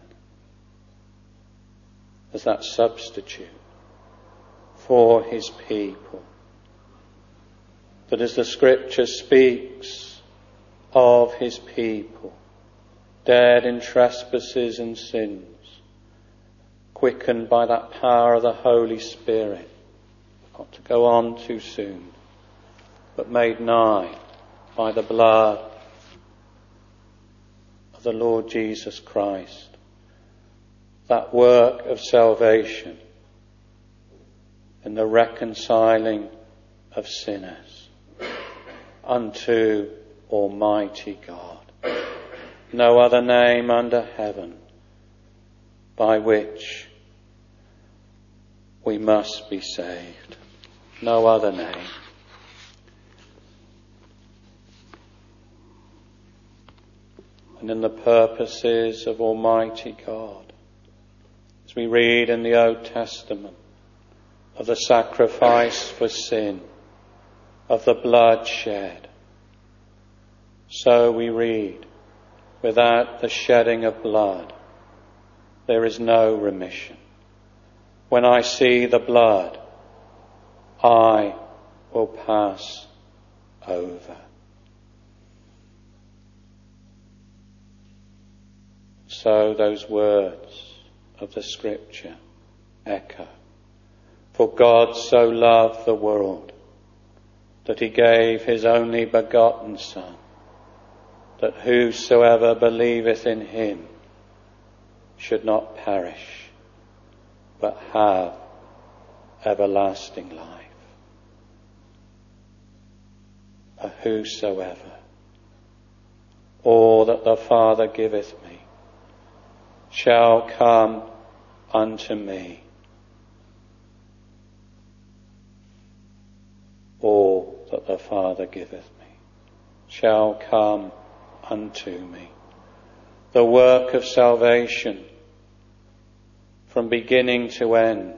as that substitute for his people. That as the scripture speaks of his people, dead in trespasses and sins, quickened by that power of the Holy Spirit, not to go on too soon, but made nigh by the blood of the Lord Jesus Christ. That work of salvation in the reconciling of sinners unto Almighty God. No other name under heaven by which we must be saved. No other name. And in the purposes of Almighty God, as we read in the Old Testament of the sacrifice for sin, of the blood shed, so we read, without the shedding of blood, there is no remission. When I see the blood, I will pass over. So those words of the scripture echo. For God so loved the world that he gave his only begotten Son, that whosoever believeth in him should not perish, but have everlasting life. A whosoever, all that the Father giveth me, shall come unto me. All that the Father giveth me shall come unto me. The work of salvation from beginning to end,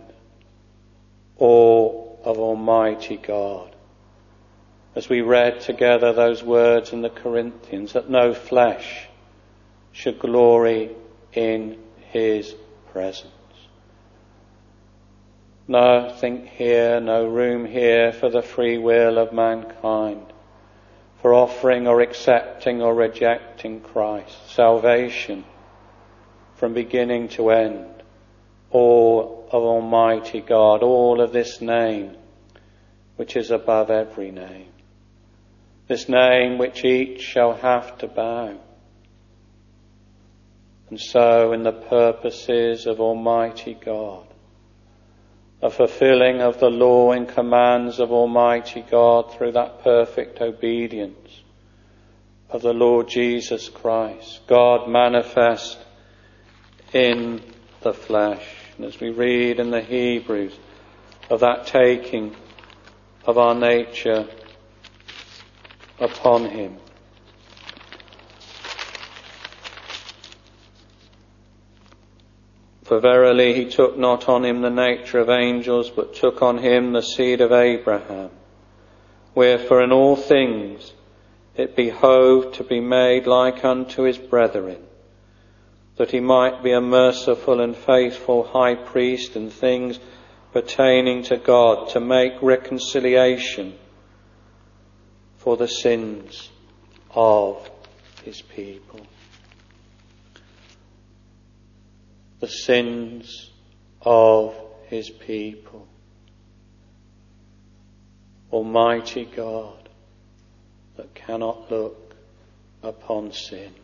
all of Almighty God. As we read together those words in the Corinthians, that no flesh should glory in his presence. Nothing here, no room here for the free will of mankind, for offering or accepting or rejecting Christ. Salvation from beginning to end, all of Almighty God, all of this name which is above every name, this name which each shall have to bow. And so in the purposes of Almighty God, a fulfilling of the law and commands of Almighty God through that perfect obedience of the Lord Jesus Christ, God manifest in the flesh. And as we read in the Hebrews, of that taking of our nature upon him. For verily he took not on him the nature of angels, but took on him the seed of Abraham. Wherefore in all things it behoved to be made like unto his brethren, that he might be a merciful and faithful high priest in things pertaining to God, to make reconciliation for the sins of his people. The sins of his people. Almighty God that cannot look upon sin,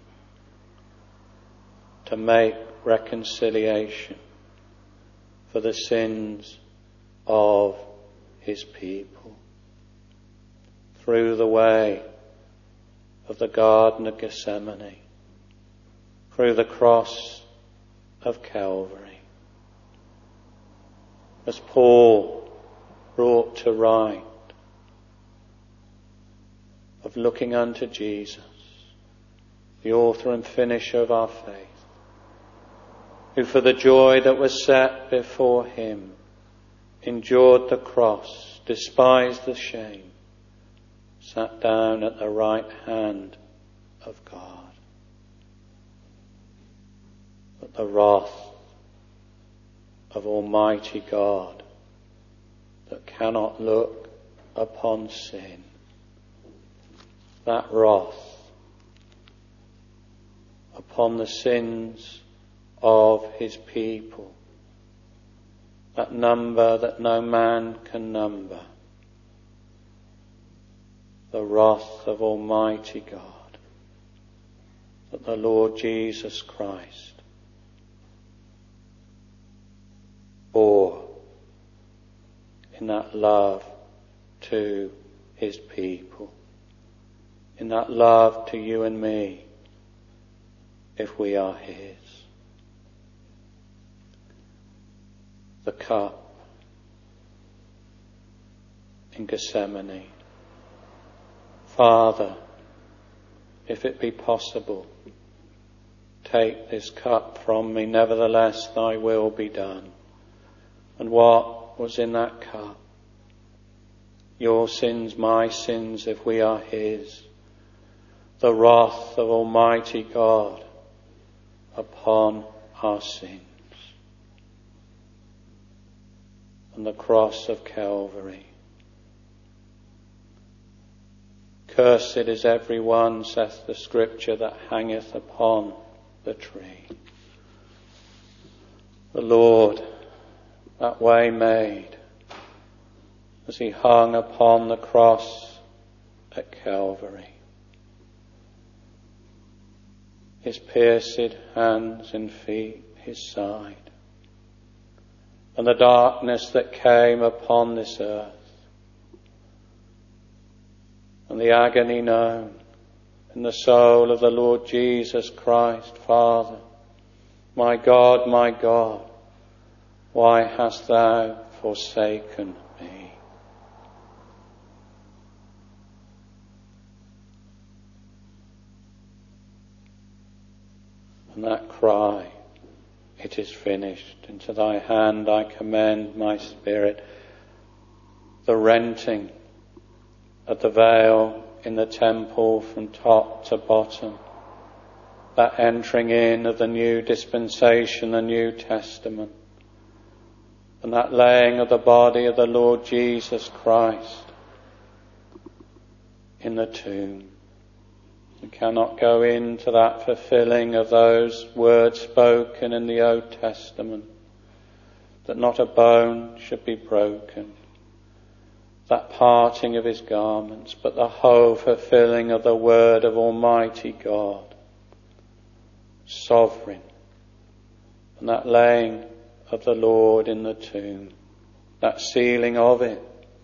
to make reconciliation for the sins of his people. Through the way of the Garden of Gethsemane, through the cross of Calvary. As Paul brought to right of looking unto Jesus, the author and finisher of our faith, who for the joy that was set before him endured the cross, despised the shame, sat down at the right hand of God. But the wrath of Almighty God that cannot look upon sin, that wrath upon the sins of his people, that number that no man can number, the wrath of Almighty God that the Lord Jesus Christ bore in that love to his people, in that love to you and me, if we are his. The cup in Gethsemane. Father, if it be possible, take this cup from me, nevertheless thy will be done. And what was in that cup? Your sins, my sins, if we are his. The wrath of Almighty God upon our sins. And the cross of Calvary. Cursed is every one, saith the Scripture, that hangeth upon the tree. The Lord, that way made, as he hung upon the cross at Calvary. His pierced hands and feet, his side, and the darkness that came upon this earth, and the agony known in the soul of the Lord Jesus Christ. Father, my God, my God, why hast thou forsaken me? And that cry, it is finished. Into thy hand I commend my spirit. The renting of the veil in the temple from top to bottom. That entering in of the new dispensation, the New Testament. And that laying of the body of the Lord Jesus Christ in the tomb. We cannot go into that fulfilling of those words spoken in the Old Testament, that not a bone should be broken, that parting of his garments, but the whole fulfilling of the word of Almighty God, sovereign, and that laying of the Lord in the tomb, that sealing of it,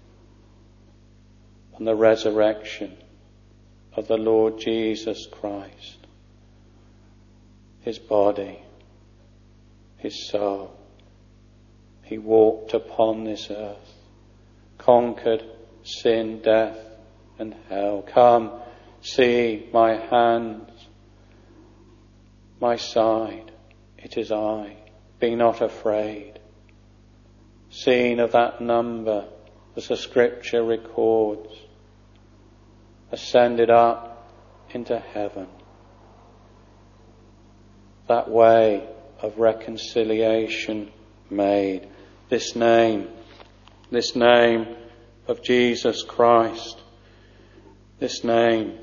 and the resurrection of the Lord Jesus Christ, his body, his soul. He walked upon this earth conquered sin, death and hell. Come, see my hands, my side, it is I. Be not afraid. Seen of that number, as the scripture records, ascended up into heaven. That way of reconciliation made. This name, this name of Jesus Christ, this name,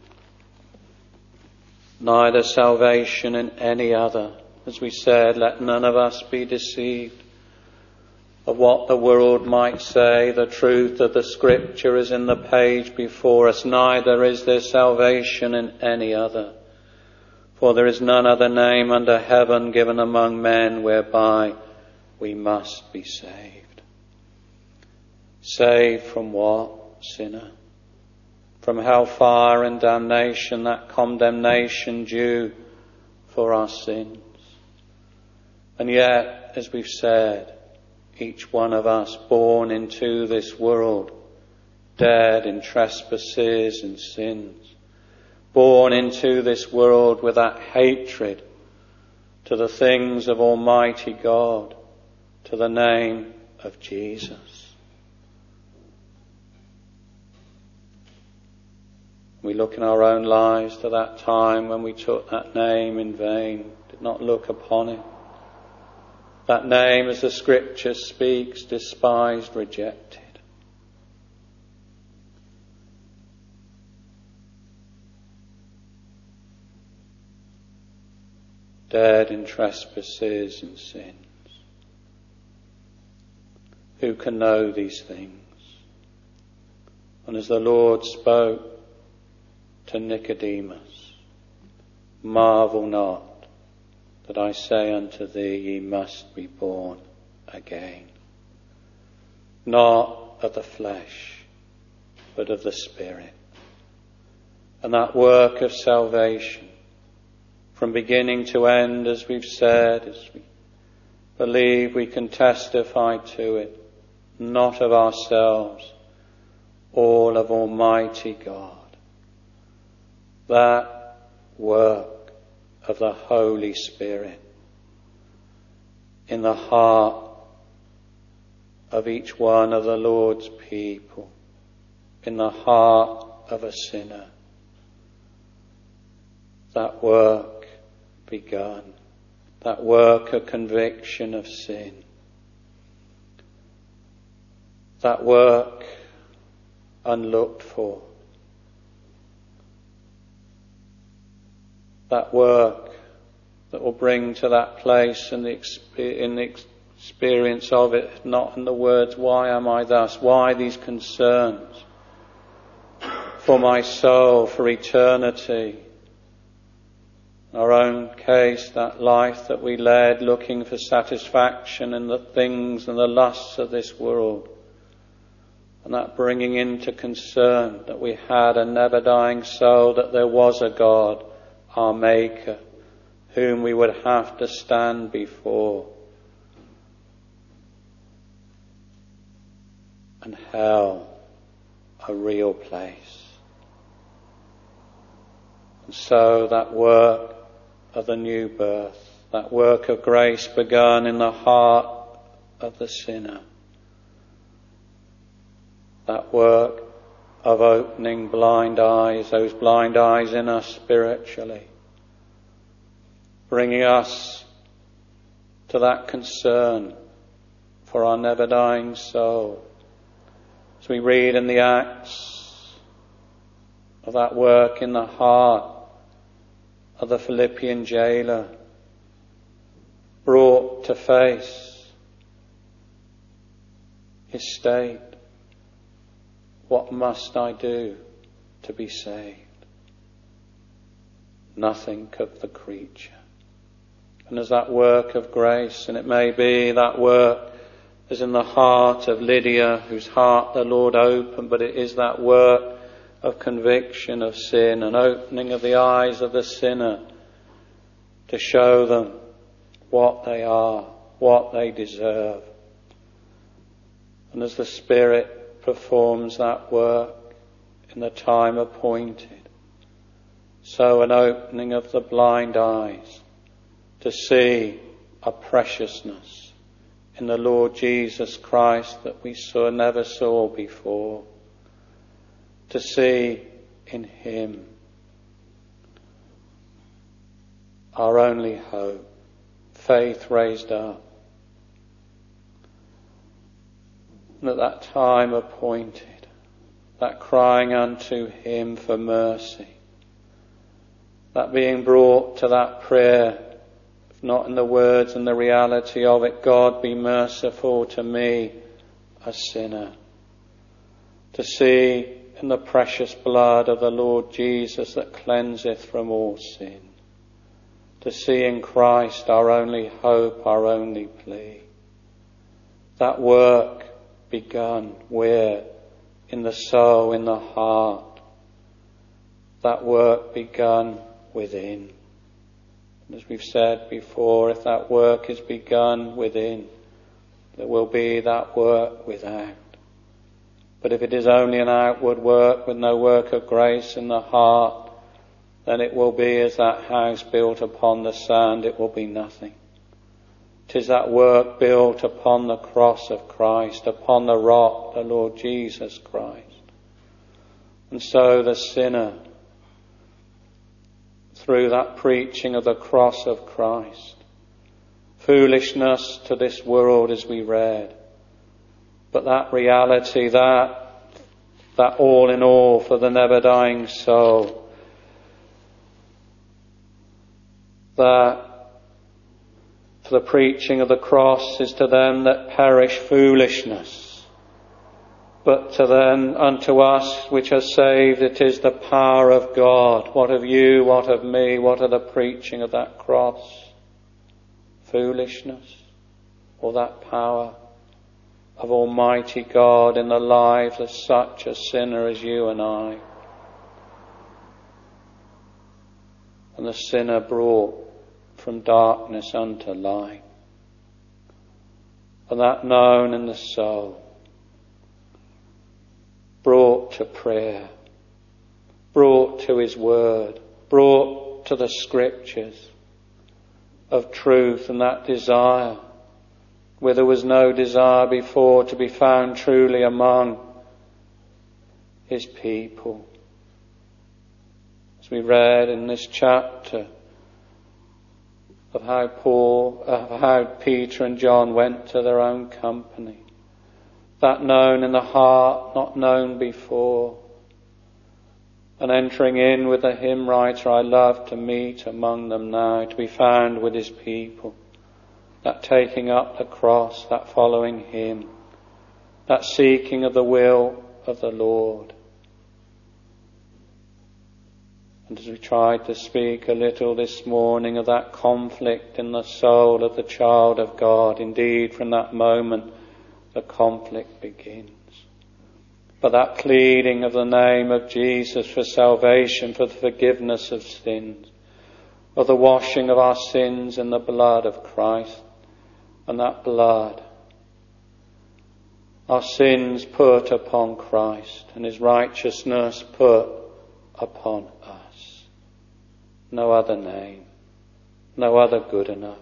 neither salvation in any other. As we said, let none of us be deceived of what the world might say. The truth of the scripture is in the page before us. Neither is there salvation in any other. For there is none other name under heaven given among men whereby we must be saved. Saved from what, sinner? From hellfire and damnation, that condemnation due for our sins. And yet, as we've said, each one of us born into this world, dead in trespasses and sins, born into this world with that hatred to the things of Almighty God, to the name of Jesus. We look in our own lives to that time when we took that name in vain, did not look upon it. That name, as the scripture speaks, despised, rejected. Dead in trespasses and sins. Who can know these things? And as the Lord spoke to Nicodemus, marvel not that I say unto thee, ye must be born again. Not of the flesh, but of the Spirit. And that work of salvation, from beginning to end, as we've said, as we believe we can testify to it, not of ourselves, all of Almighty God. That work of the Holy Spirit in the heart of each one of the Lord's people, in the heart of a sinner. That work begun, that work of conviction of sin, that work unlooked for, that work that will bring to that place in the, in the experience of it, not in the words, why am I thus? Why these concerns for my soul, for eternity? Our own case, that life that we led looking for satisfaction in the things and the lusts of this world. And that bringing into concern that we had a never dying soul, that there was a God, our Maker, whom we would have to stand before. And hell, a real place. And so that work of the new birth, that work of grace begun in the heart of the sinner, that work of opening blind eyes, those blind eyes in us spiritually, bringing us to that concern for our never dying soul. As we read in the Acts of that work in the heart of the Philippian jailer, brought to face his state. What must I do to be saved? Nothing of the creature. And as that work of grace, and it may be that work is in the heart of Lydia, whose heart the Lord opened, but it is that work of conviction of sin and opening of the eyes of the sinner to show them what they are, what they deserve. And as the Spirit performs that work in the time appointed. So an opening of the blind eyes to see a preciousness in the Lord Jesus Christ that we saw, never saw before. To see in him our only hope, faith raised up. And at that time appointed, that crying unto him for mercy, that being brought to that prayer, if not in the words and the reality of it, God be merciful to me, a sinner. To see in the precious blood of the Lord Jesus that cleanseth from all sin. To see in Christ our only hope, our only plea. That work begun where? In the soul, in the heart. That work begun within. And as we've said before, if that work is begun within, there will be that work without. But if it is only an outward work with no work of grace in the heart, then it will be as that house built upon the sand, it will be nothing. 'Tis that work built upon the cross of Christ, upon the rock, the Lord Jesus Christ. And so the sinner, through that preaching of the cross of Christ, foolishness to this world as we read, but that reality, that, that all in all for the never dying soul, that for the preaching of the cross is to them that perish foolishness, but to them, unto us which are saved, it is the power of God. What of you, what of me, what of the preaching of that cross? Foolishness, or that power of Almighty God in the lives of such a sinner as you and I. And the sinner brought from darkness unto light. And that known in the soul, brought to prayer, brought to his word, brought to the scriptures of truth, and that desire where there was no desire before to be found truly among his people. As we read in this chapter of how Paul, of how Peter and John went to their own company, that known in the heart, not known before, and entering in with the hymn writer, I love to meet among them now, to be found with his people. That taking up the cross, that following him, that seeking of the will of the Lord. And as we tried to speak a little this morning of that conflict in the soul of the child of God, indeed from that moment the conflict begins. But that pleading of the name of Jesus for salvation, for the forgiveness of sins, of the washing of our sins in the blood of Christ, and that blood, our sins put upon Christ and his righteousness put upon us. No other name, no other good enough.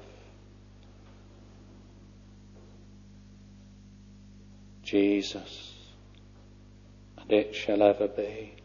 Jesus, and it shall ever be.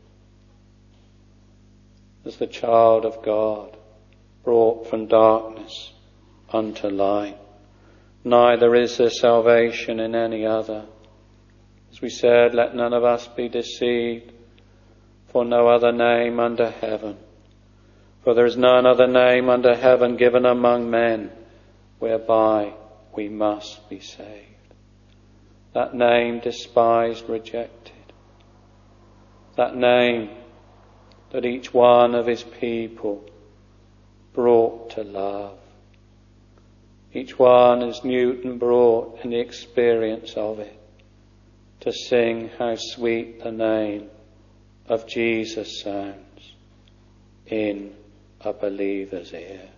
As the child of God, brought from darkness unto light. Neither is there salvation in any other. As we said, let none of us be deceived, for no other name under heaven. For there is none other name under heaven given among men whereby we must be saved. That name despised, rejected. That name that each one of his people brought to love. Each one, as Newton brought in the experience of it, to sing how sweet the name of Jesus sounds in a believer's ear.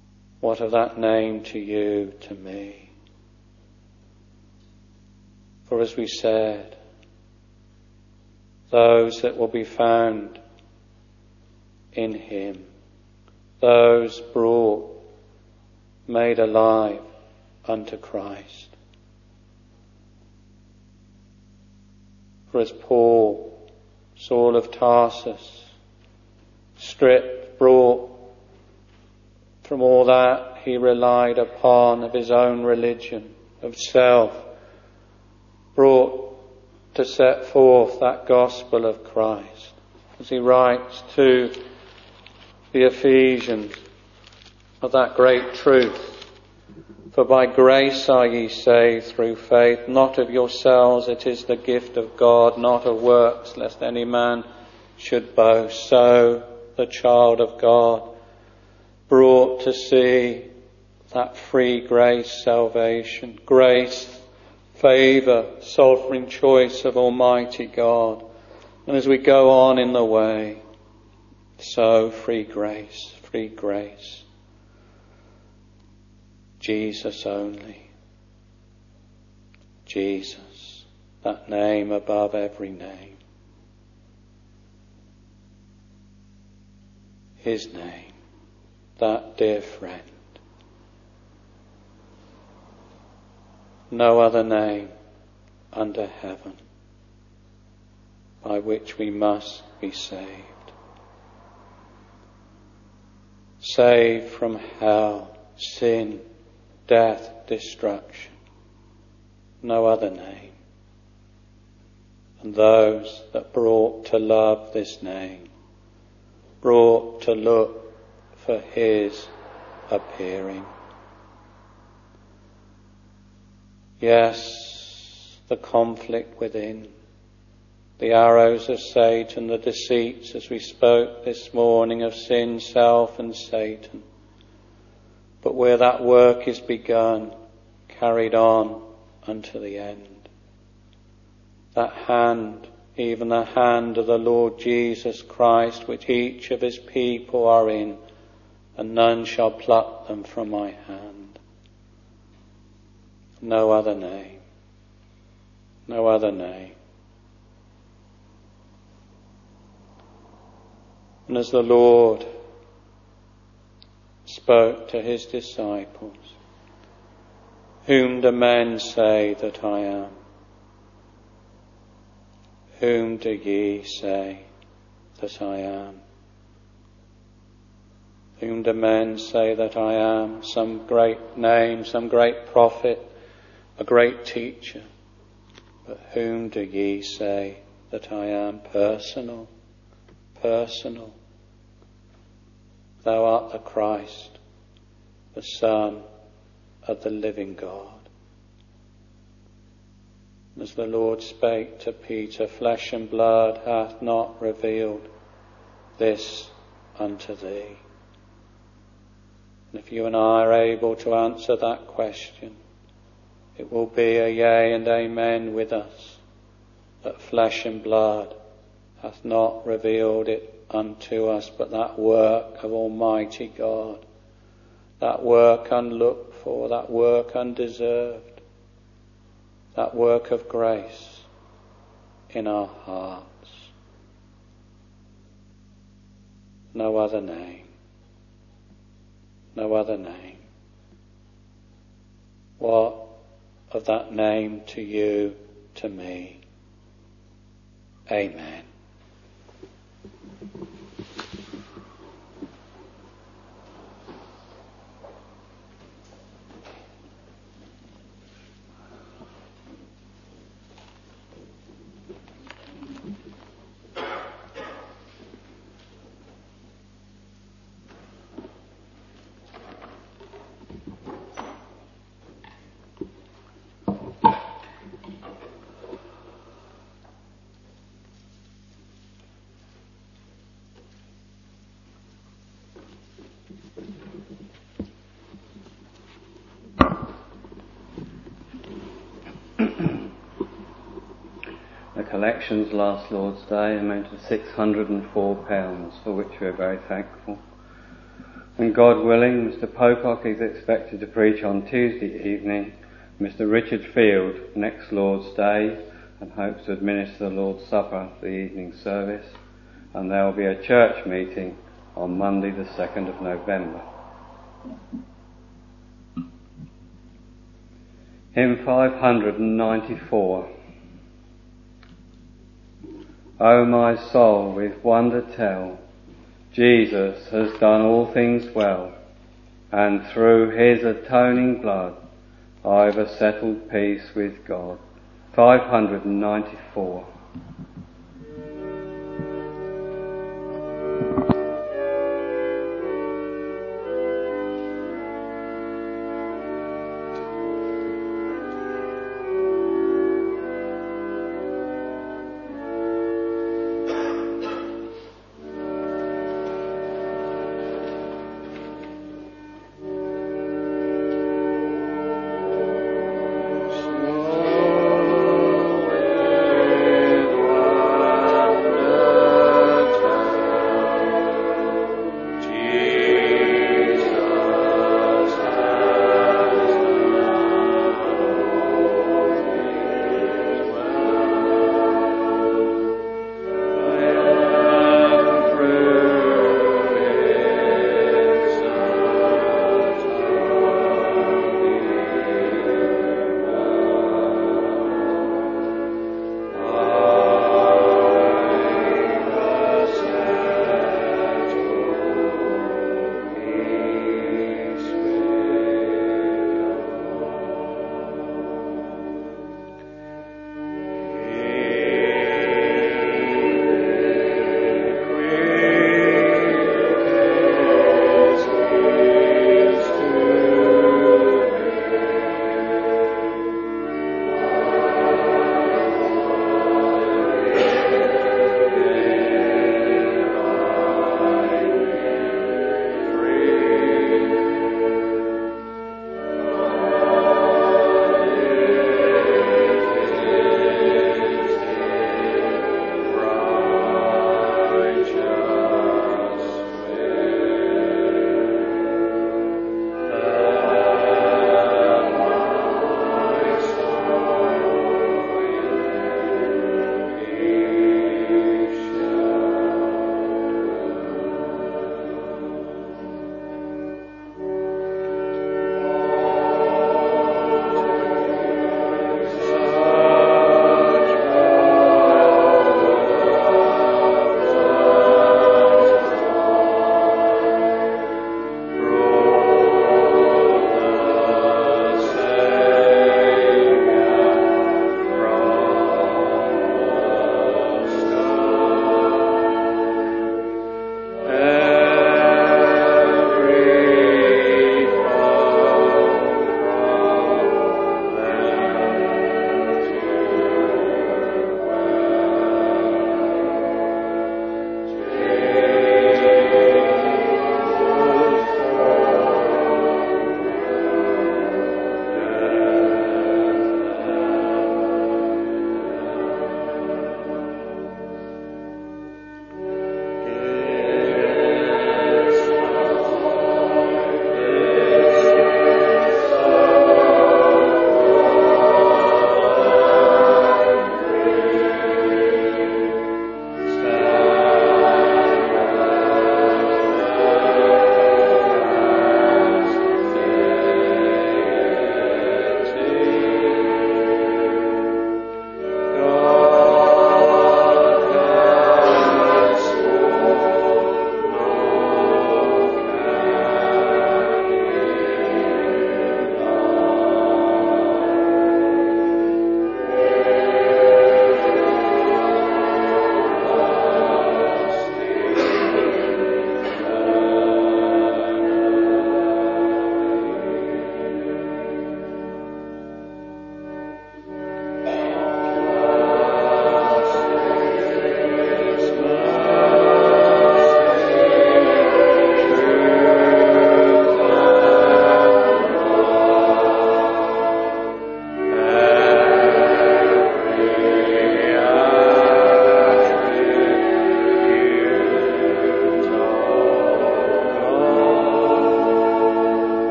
What of that name to you, to me? For as we said, those that will be found in him, those brought, made alive unto Christ. For as Paul, Saul of Tarsus, stripped, brought from all that he relied upon of his own religion, of self, brought to set forth that gospel of Christ. As he writes to the Ephesians of that great truth, for by grace are ye saved through faith, not of yourselves, it is the gift of God, not of works, lest any man should boast. So the child of God, brought to see that free grace salvation, grace, favour, sovereign choice of Almighty God. And as we go on in the way, so free grace, free grace. Jesus only. Jesus, that name above every name. His name, that dear friend. No other name under heaven by which we must be saved. Saved from hell, sin, death, destruction. No other name. And those that brought to love this name, brought to look for his appearing. Yes, the conflict within, the arrows of Satan, the deceits, as we spoke this morning, of sin, self and Satan. But where that work is begun, carried on unto the end. That hand, even the hand of the Lord Jesus Christ, which each of his people are in, and none shall pluck them from my hand. No other name. No other name. And as the Lord spoke to his disciples, whom do men say that I am? Whom do ye say that I am? Whom do men say that I am? Some great name, some great prophet, a great teacher. But whom do ye say that I am? Personal, personal. Thou art the Christ, the Son of the living God. As the Lord spake to Peter, flesh and blood hath not revealed this unto thee. And if you and I are able to answer that question, it will be a yea and amen with us, that flesh and blood hath not revealed it unto us, but that work of Almighty God, that work unlooked for, that work undeserved, that work of grace in our hearts. No other name, no other name. What of that name to you, to me? Amen. Collections last Lord's Day amounted to six hundred and four pounds, for which we are very thankful. And God willing, Mister Pocock is expected to preach on Tuesday evening, Mister Richard Field next Lord's Day and hopes to administer the Lord's Supper for the evening service, and there will be a church meeting on Monday the second of November. Hymn five hundred ninety-four. O my soul, with wonder tell, Jesus has done all things well, and through his atoning blood I've a settled peace with God. five hundred ninety-four. With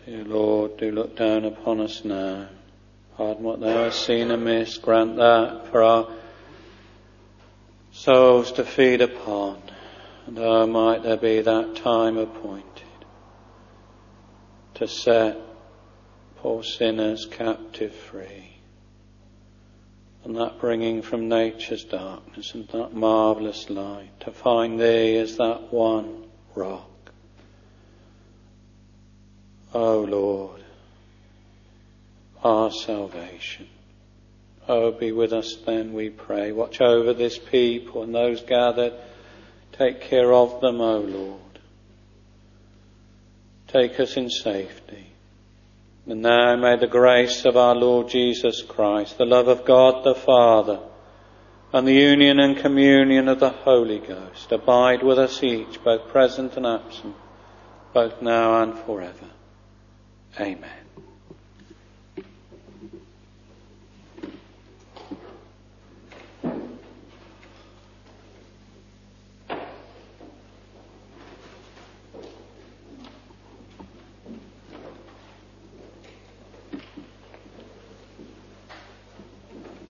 Dear Lord, do look down upon us now. Pardon what thou hast seen amiss. Grant that for our souls to feed upon. And oh, might there be that time appointed to set poor sinners captive free. And that bringing from nature's darkness and that marvellous light, to find thee as that one rock. O Lord, our salvation. Oh, be with us then, we pray. Watch over this people and those gathered. Take care of them, O Lord. Take us in safety. And now may the grace of our Lord Jesus Christ, the love of God the Father, and the union and communion of the Holy Ghost abide with us each, both present and absent, both now and forever. Amen.